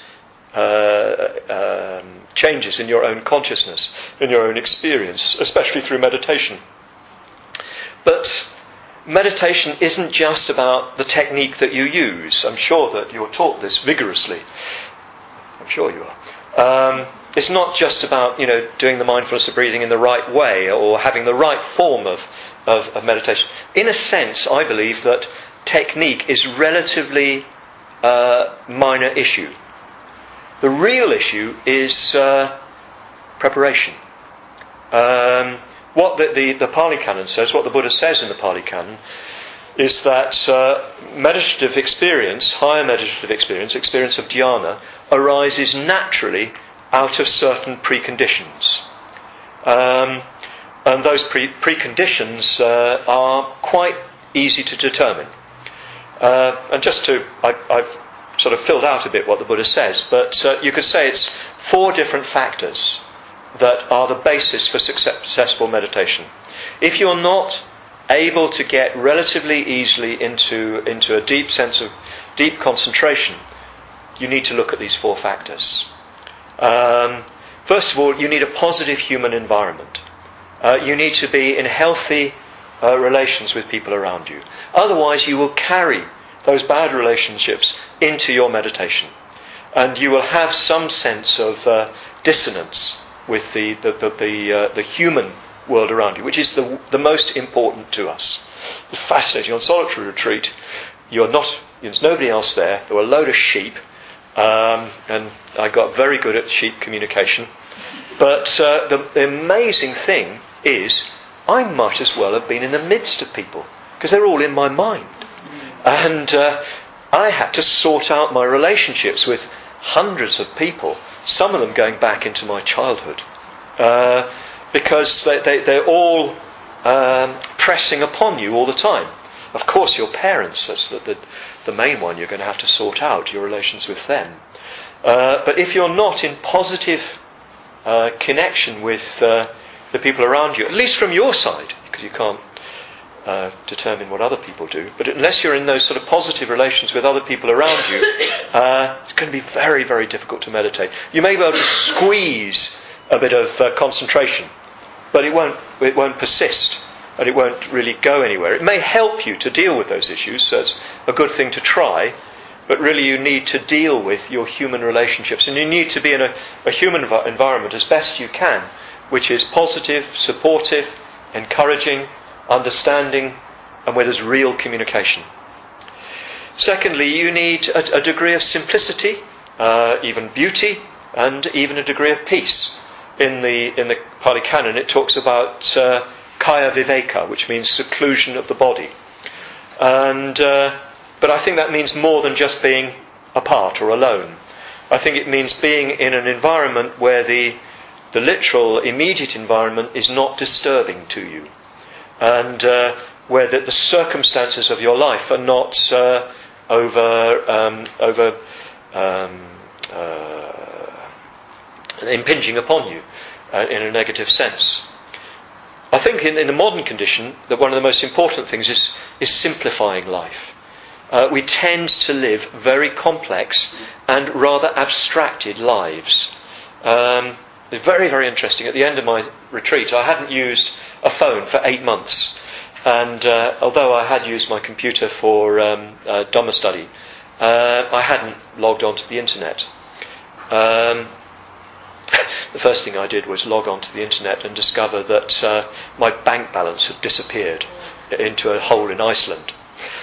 changes in your own consciousness, in your own experience, especially through meditation. But meditation isn't just about the technique that you use. I'm sure that you're taught this vigorously. I'm sure you are. It's not just about, doing the mindfulness of breathing in the right way or having the right form of meditation. In a sense, I believe that technique is relatively minor issue. The real issue is preparation. What the Pali Canon says, what the Buddha says in the Pali Canon, is that meditative experience, higher meditative experience of dhyana, arises naturally out of certain preconditions. And those preconditions are quite easy to determine. And I've sort of filled out a bit what the Buddha says, but you could say it's 4 different factors that are the basis for successful meditation. If you're not able to get relatively easily into a deep sense of deep concentration, you need to look at these 4 factors. First of all, you need a positive human environment. You need to be in healthy relations with people around you. Otherwise, you will carry those bad relationships into your meditation, and you will have some sense of dissonance with the human world around you, which is the most important to us. It's fascinating. On solitary retreat, there's nobody else there. There were a load of sheep, and I got very good at sheep communication. But the amazing thing is, I might as well have been in the midst of people, because they're all in my mind. And I had to sort out my relationships with hundreds of people, some of them going back into my childhood, because they're all pressing upon you all the time. Of course, your parents, that's the main one you're going to have to sort out, your relations with them. But if you're not in positive connection with the people around you, at least from your side, because you can't determine what other people do. But unless you're in those sort of positive relations with other people around you, it's going to be very, very difficult to meditate. You may be able to squeeze a bit of concentration, but it won't persist, and it won't really go anywhere. It may help you to deal with those issues, so it's a good thing to try, but really you need to deal with your human relationships, and you need to be in a human environment as best you can, which is positive, supportive, encouraging, understanding, and where there's real communication. Secondly, you need a degree of simplicity, even beauty, and even a degree of peace. In the Pali Canon, it talks about kaya viveka, which means seclusion of the body. But I think that means more than just being apart or alone. I think it means being in an environment where the literal immediate environment is not disturbing to you, and where the circumstances of your life are not impinging upon you in a negative sense. I think in the modern condition that one of the most important things is simplifying life. We tend to live very complex and rather abstracted lives. It's very, very interesting. At the end of my retreat, I hadn't used a phone for 8 months. And although I had used my computer for Dhamma study, I hadn't logged onto the internet. The first thing I did was log onto the internet and discover that my bank balance had disappeared into a hole in Iceland.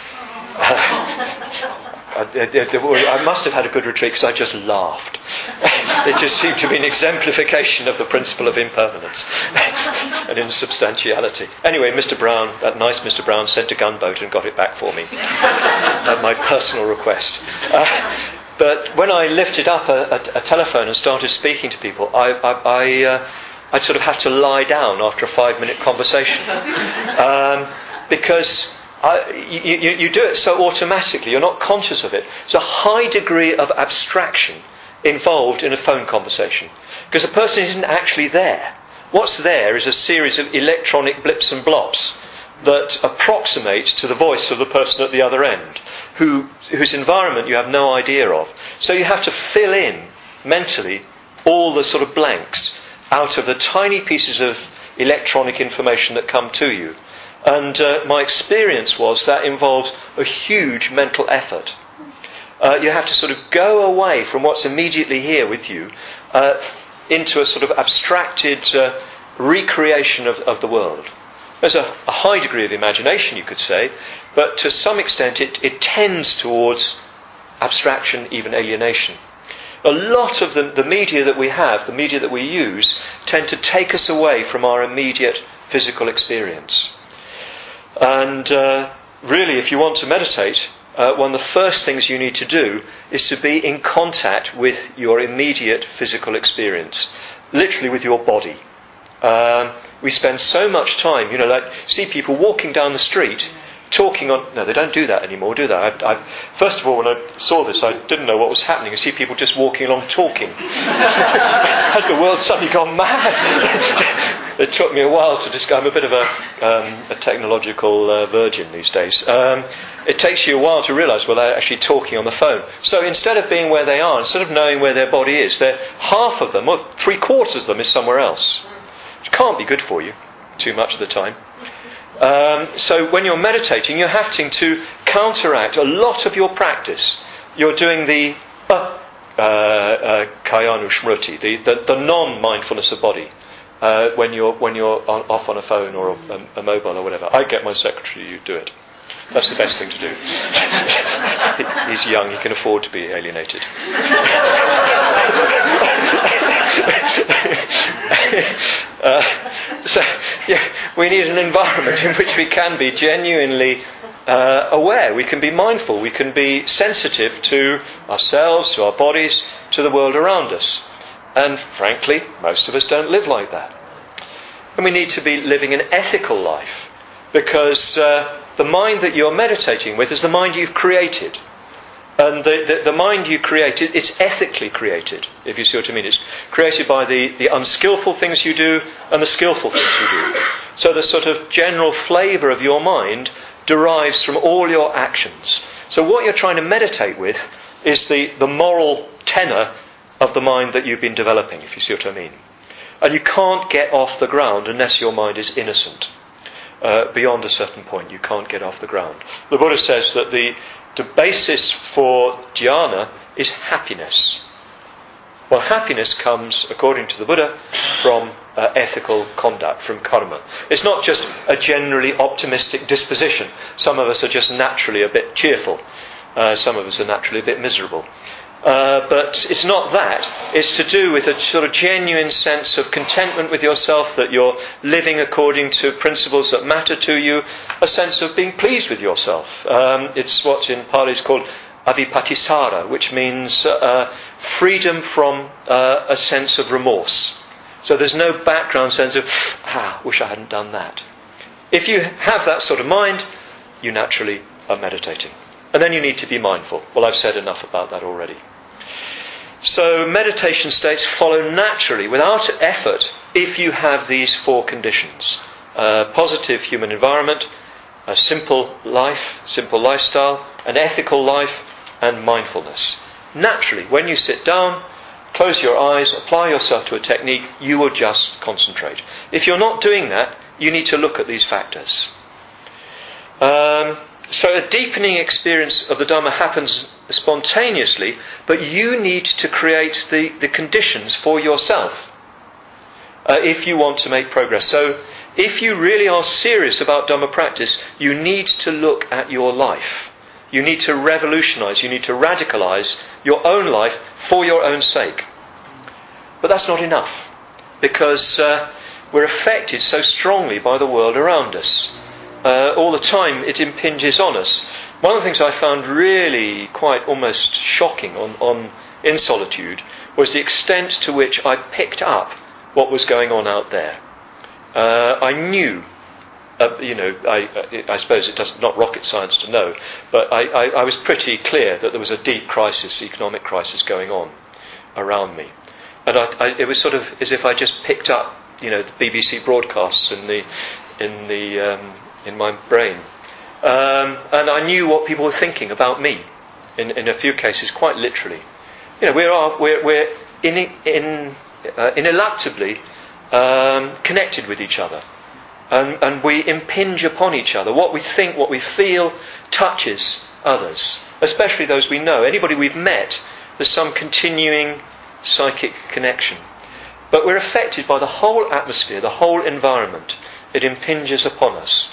I must have had a good retreat because I just laughed. It just seemed to be an exemplification of the principle of impermanence and insubstantiality. Anyway, Mr. Brown, that nice Mr. Brown, sent a gunboat and got it back for me at my personal request. But when I lifted up a telephone and started speaking to people, I'd sort of have to lie down after a 5-minute conversation because you do it so automatically, you're not conscious of it. There's a high degree of abstraction involved in a phone conversation because the person isn't actually there. What's there is a series of electronic blips and blops that approximate to the voice of the person at the other end, whose environment you have no idea of. So you have to fill in mentally all the sort of blanks out of the tiny pieces of electronic information that come to you. And my experience was that involves a huge mental effort. You have to sort of go away from what's immediately here with you into a sort of abstracted recreation of the world. There's a high degree of imagination, you could say, but to some extent it tends towards abstraction, even alienation. A lot of the media that we have, the media that we use, tend to take us away from our immediate physical experience. And really, if you want to meditate, one of the first things you need to do is to be in contact with your immediate physical experience, literally with your body. We spend so much time, like see people walking down the street, talking on... No, they don't do that anymore, do they? First of all, when I saw this, I didn't know what was happening. I see people just walking along talking. Has the world suddenly gone mad? It took me a while to discover. I'm a bit of a technological virgin these days. It takes you a while to realise, well, they're actually talking on the phone. So instead of being where they are, instead of knowing where their body is, half of them, or 3/4 of them is somewhere else. Which can't be good for you too much of the time. So when you're meditating, you're having to counteract a lot of your practice. You're doing the kayanu smriti, the non-mindfulness of body, when you're off on a phone or a mobile or whatever. I get my secretary to do it. That's the best thing to do. He's young, he can afford to be alienated. We need an environment in which we can be genuinely aware, we can be mindful, we can be sensitive to ourselves, to our bodies, to the world around us. And frankly, most of us don't live like that. And we need to be living an ethical life, because the mind that you're meditating with is the mind you've created. And the mind you create, it's ethically created, if you see what I mean. It's created by the unskillful things you do and the skillful things you do. So the sort of general flavour of your mind derives from all your actions. So what you're trying to meditate with is the moral tenor of the mind that you've been developing, if you see what I mean. And you can't get off the ground unless your mind is innocent. Beyond a certain point, you can't get off the ground. The Buddha says that the basis for jhana is happiness. Well, happiness comes, according to the Buddha, from ethical conduct, from karma. It's not just a generally optimistic disposition. Some of us are just naturally a bit cheerful. Some of us are naturally a bit miserable. But it's not that. It's to do with a sort of genuine sense of contentment with yourself, that you're living according to principles that matter to you, a sense of being pleased with yourself. It's what in Pali is called avipatisara, which means freedom from a sense of remorse. So there's no background sense of, wish I hadn't done that. If you have that sort of mind, you naturally are meditating. And then you need to be mindful. Well, I've said enough about that already. So meditation states follow naturally, without effort, if you have these four conditions. Positive human environment, a simple life, simple lifestyle, an ethical life, and mindfulness. Naturally, when you sit down, close your eyes, apply yourself to a technique, you will just concentrate. If you're not doing that, you need to look at these factors. So a deepening experience of the Dhamma happens spontaneously, but you need to create the conditions for yourself if you want to make progress. So if you really are serious about Dhamma practice, you need to look at your life. You need to revolutionise, you need to radicalise your own life for your own sake. But that's not enough, because we're affected so strongly by the world around us. All the time it impinges on us. One of the things I found really quite almost shocking in solitude was the extent to which I picked up what was going on out there. I knew, I suppose it doesn't, not rocket science to know, but I was pretty clear that there was a deep crisis, economic crisis going on around me. And it was sort of as if I just picked up, the BBC broadcasts in my brain. And I knew what people were thinking about me, in a few cases, quite literally. We're ineluctably connected with each other. And we impinge upon each other. What we think, what we feel, touches others, especially those we know. Anybody we've met, there's some continuing psychic connection. But we're affected by the whole atmosphere, the whole environment. It impinges upon us.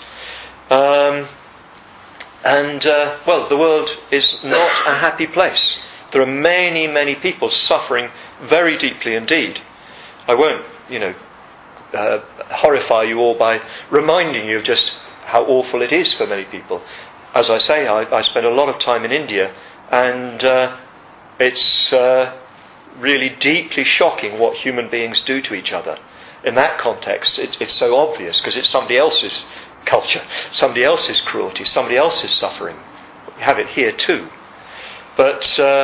The world is not a happy place. There are many, many people suffering very deeply indeed. I won't, horrify you all by reminding you of just how awful it is for many people. As I say, I spent a lot of time in India, and it's really deeply shocking what human beings do to each other. In that context, it's so obvious, because it's somebody else's culture, somebody else's cruelty, somebody else's suffering. We have it here too. But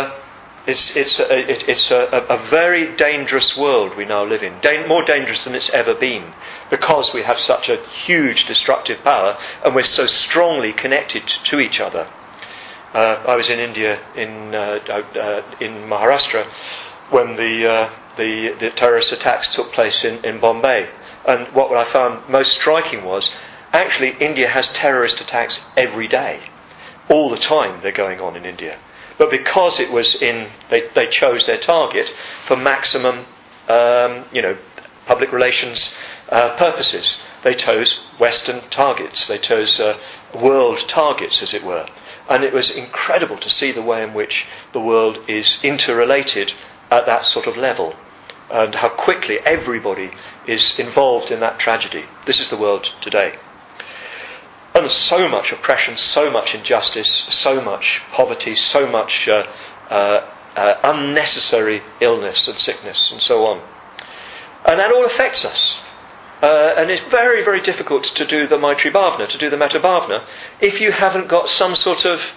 it's a very dangerous world we now live in, more dangerous than it's ever been, because we have such a huge destructive power and we're so strongly connected to each other. I was in India, in Maharashtra, when the terrorist attacks took place in Bombay. And what I found most striking was, actually, India has terrorist attacks every day. All the time they're going on in India. But because it was they chose their target for maximum, public relations purposes. They chose Western targets. They chose world targets, as it were. And it was incredible to see the way in which the world is interrelated at that sort of level, and how quickly everybody is involved in that tragedy. This is the world today. And so much oppression, so much injustice, so much poverty, so much unnecessary illness and sickness and so on. And that all affects us. And it's very, very difficult to do the Maitri Bhavana, to do the Metta Bhavana, if you haven't got some sort of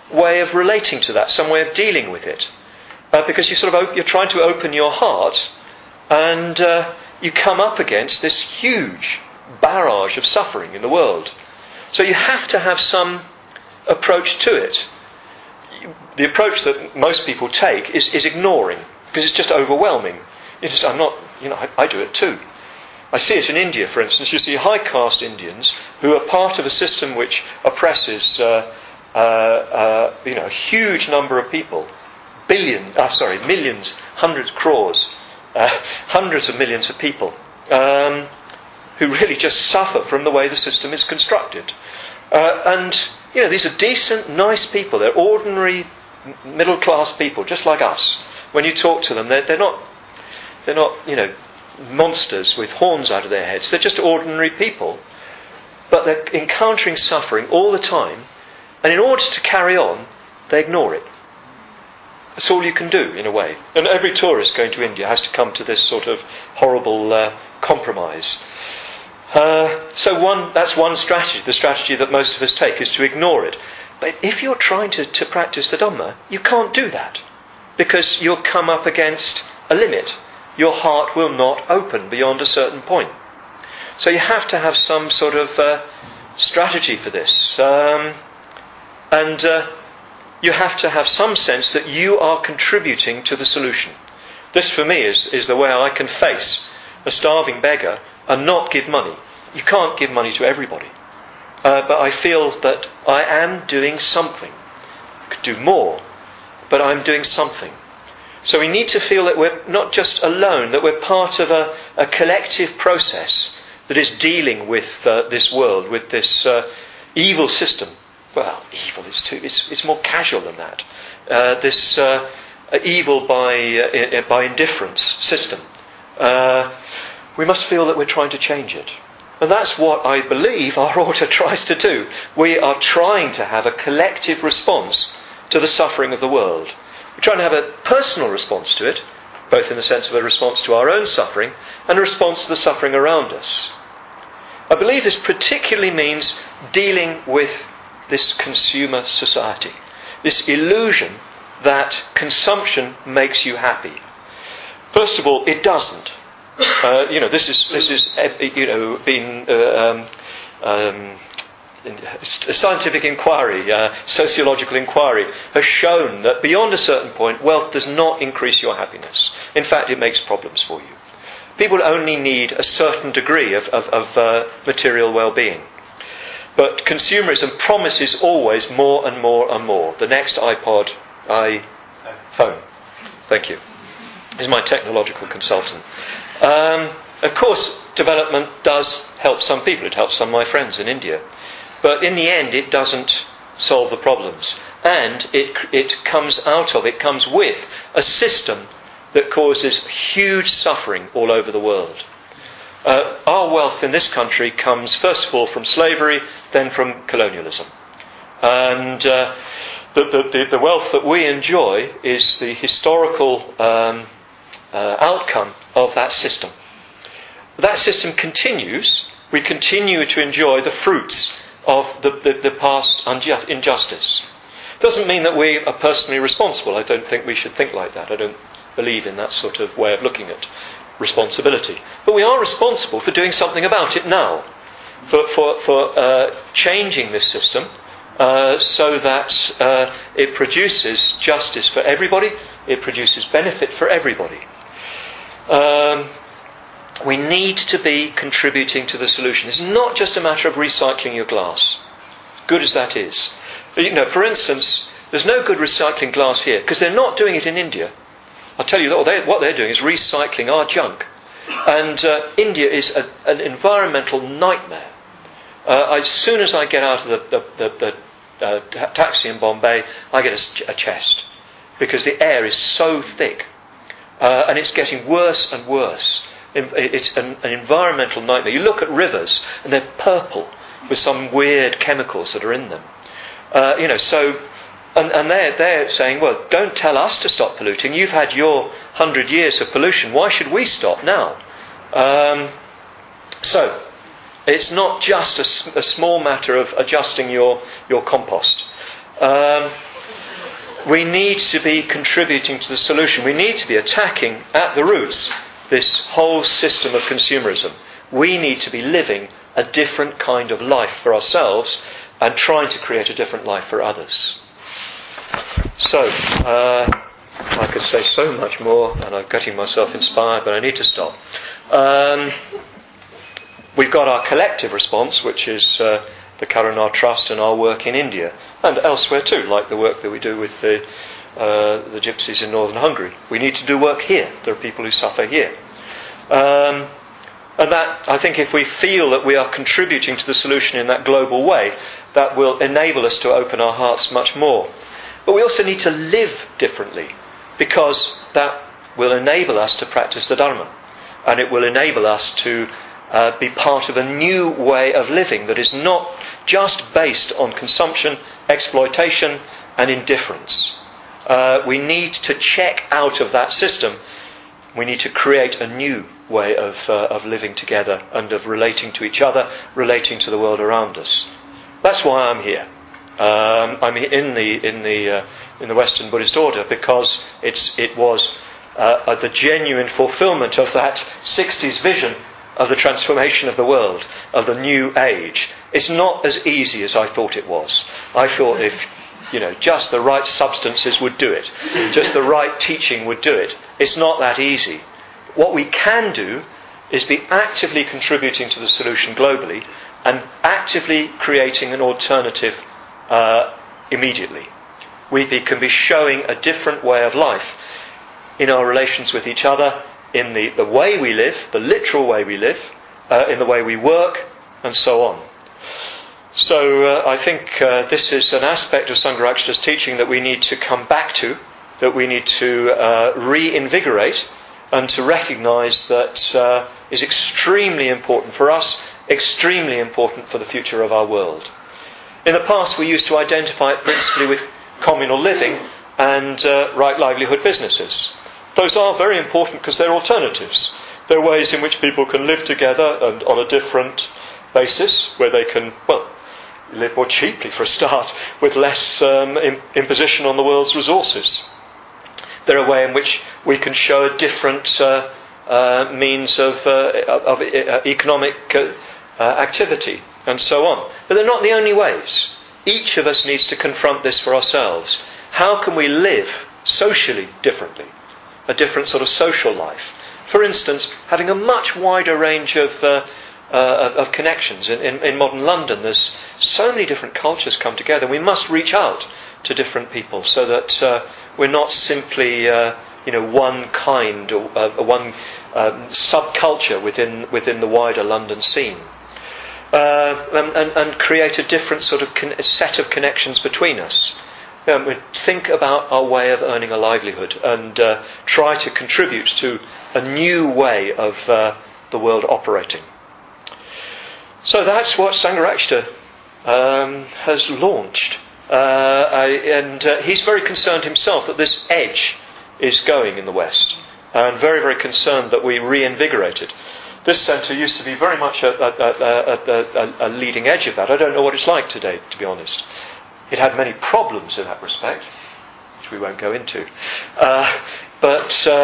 way of relating to that, some way of dealing with it. Because you're trying to open your heart, and you come up against this huge barrage of suffering in the world. So you have to have some approach to it. The approach that most people take is ignoring, because it's just overwhelming. I do it too. I see it in India, for instance. You see high caste Indians who are part of a system which oppresses a huge number of people, millions, hundreds, crores, hundreds of millions of people, who really just suffer from the way the system is constructed. These are decent, nice people. They're ordinary, middle-class people, just like us. When you talk to them, they're not monsters with horns out of their heads. They're just ordinary people, but they're encountering suffering all the time, and in order to carry on, they ignore it. That's all you can do, in a way. And every tourist going to India has to come to this sort of horrible compromise. That's one strategy. The strategy that most of us take is to ignore it. But if you're trying to practice the Dhamma, you can't do that, because you'll come up against a limit. Your heart will not open beyond a certain point. So you have to have some sort of strategy for this. You have to have some sense that you are contributing to the solution. This, for me, is the way I can face a starving beggar and not give money. You can't give money to everybody. But I feel that I am doing something. I could do more, but I'm doing something. So we need to feel that we're not just alone, that we're part of a collective process that is dealing with this world, with this evil system. Well, evil is it's more casual than that. This evil by indifference system. We must feel that we're trying to change it. And that's what I believe our order tries to do. We are trying to have a collective response to the suffering of the world. We're trying to have a personal response to it, both in the sense of a response to our own suffering and a response to the suffering around us. I believe this particularly means dealing with this consumer society, this illusion that consumption makes you happy. First of all, it doesn't. This is been scientific inquiry, sociological inquiry has shown that beyond a certain point, wealth does not increase your happiness. In fact, it makes problems for you. People only need a certain degree of material well-being. But consumerism promises always more and more and more. The next iPod, iPhone. Thank you. He's my technological consultant. Of course, development does help some people. It helps some of my friends in India. But in the end, it doesn't solve the problems. And it comes with a system that causes huge suffering all over the world. Our wealth in this country comes first of all from slavery, then from colonialism. And the wealth that we enjoy is the historical outcome of that system. That system continues. We continue to enjoy the fruits of the past injustice. It doesn't mean that we are personally responsible. I don't think we should think like that. I don't believe in that sort of way of looking at responsibility. But we are responsible for doing something about it now, for changing this system so that it produces justice for everybody, it produces benefit for everybody. We need to be contributing to the solution. It's not just a matter of recycling your glass, good as that is. For instance, there's no good recycling glass here because they're not doing it in India. I'll tell you what they're doing is recycling our junk. And India is an environmental nightmare. As soon as I get out of the taxi in Bombay, I get a chest because the air is so thick. And it's getting worse and worse. It's an environmental nightmare. You look at rivers and they're purple with some weird chemicals that are in them. And they're saying, well, don't tell us to stop polluting. You've had your 100 years of pollution. Why should we stop now? So it's not just a small matter of adjusting your compost. we need to be contributing to the solution. We need to be attacking at the roots this whole system of consumerism. We need to be living a different kind of life for ourselves and trying to create a different life for others. So, I could say so much more, and I'm getting myself inspired, but I need to stop. We've got our collective response, which is the Karunar Trust and our work in India, and elsewhere too, like the work that we do with the gypsies in northern Hungary. We need to do work here. There are people who suffer here. And that, I think, if we feel that we are contributing to the solution in that global way, that will enable us to open our hearts much more. But we also need to live differently, because that will enable us to practice the Dharma. And it will enable us to be part of a new way of living that is not just based on consumption, exploitation and indifference. We need to check out of that system. We need to create a new way of living together and of relating to each other, relating to the world around us. That's why I'm here. I'm in the Western Buddhist order because it was the genuine fulfillment of that 60s vision of the transformation of the world, of the new age. It's not as easy as I thought it was. I thought if just the right substances would do it, just the right teaching would do it. It's not that easy. What we can do is be actively contributing to the solution globally and actively creating an alternative immediately. We can be showing a different way of life in our relations with each other, in the way we live, the literal way we live, in the way we work, and so on. So I think this is an aspect of Sangharakshita's teaching that we need to come back to, that we need to reinvigorate, and to recognise that is extremely important for us, extremely important for the future of our world. In the past we used to identify it principally with communal living and right livelihood businesses. Those are very important because they're alternatives. They're ways in which people can live together and on a different basis, where they can, live more cheaply for a start, with less imposition on the world's resources. They're a way in which we can show a different means of economic activity, and so on. But they're not the only ways. Each of us needs to confront this for ourselves. How can we live socially differently? A different sort of social life. For instance, having a much wider range of connections. In modern London, there's so many different cultures come together. We must reach out to different people so that we're not simply one kind or one subculture within the wider London scene. And create a different sort of set of connections between us. We think about our way of earning a livelihood and try to contribute to a new way of the world operating. So that's what Sangharakshita has launched. And he's very concerned himself that this edge is going in the West, and very, very concerned that we reinvigorate it. This centre used to be very much a leading edge of that. I don't know what it's like today, to be honest. It had many problems in that respect, which we won't go into. But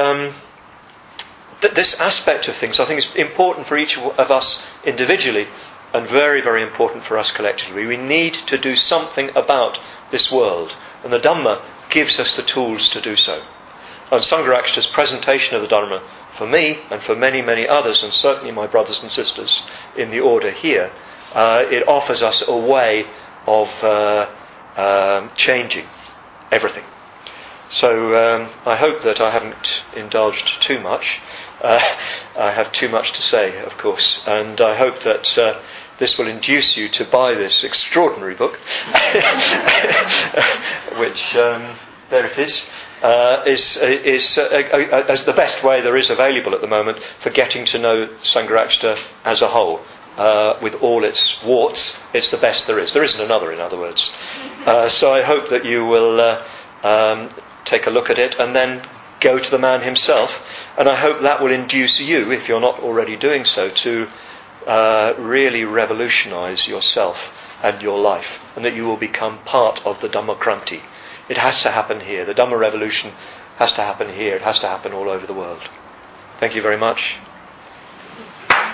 this aspect of things, I think, is important for each of us individually, and very, very important for us collectively. We need to do something about this world, and the Dhamma gives us the tools to do so. And Sangharakshita's presentation of the Dharma, for me and for many, many others, and certainly my brothers and sisters in the order here, it offers us a way of changing everything. So I hope that I haven't indulged too much. I have too much to say, of course, and I hope that this will induce you to buy this extraordinary book, which, there it is the best way there is available at the moment for getting to know Sangharakshita as a whole. With all its warts, it's the best there is. There isn't another, in other words. So I hope that you will take a look at it and then go to the man himself. And I hope that will induce you, if you're not already doing so, to really revolutionise yourself and your life, and that you will become part of the Dhammakranti. It has to happen here. The Dhamma revolution has to happen here. It has to happen all over the world. Thank you very much.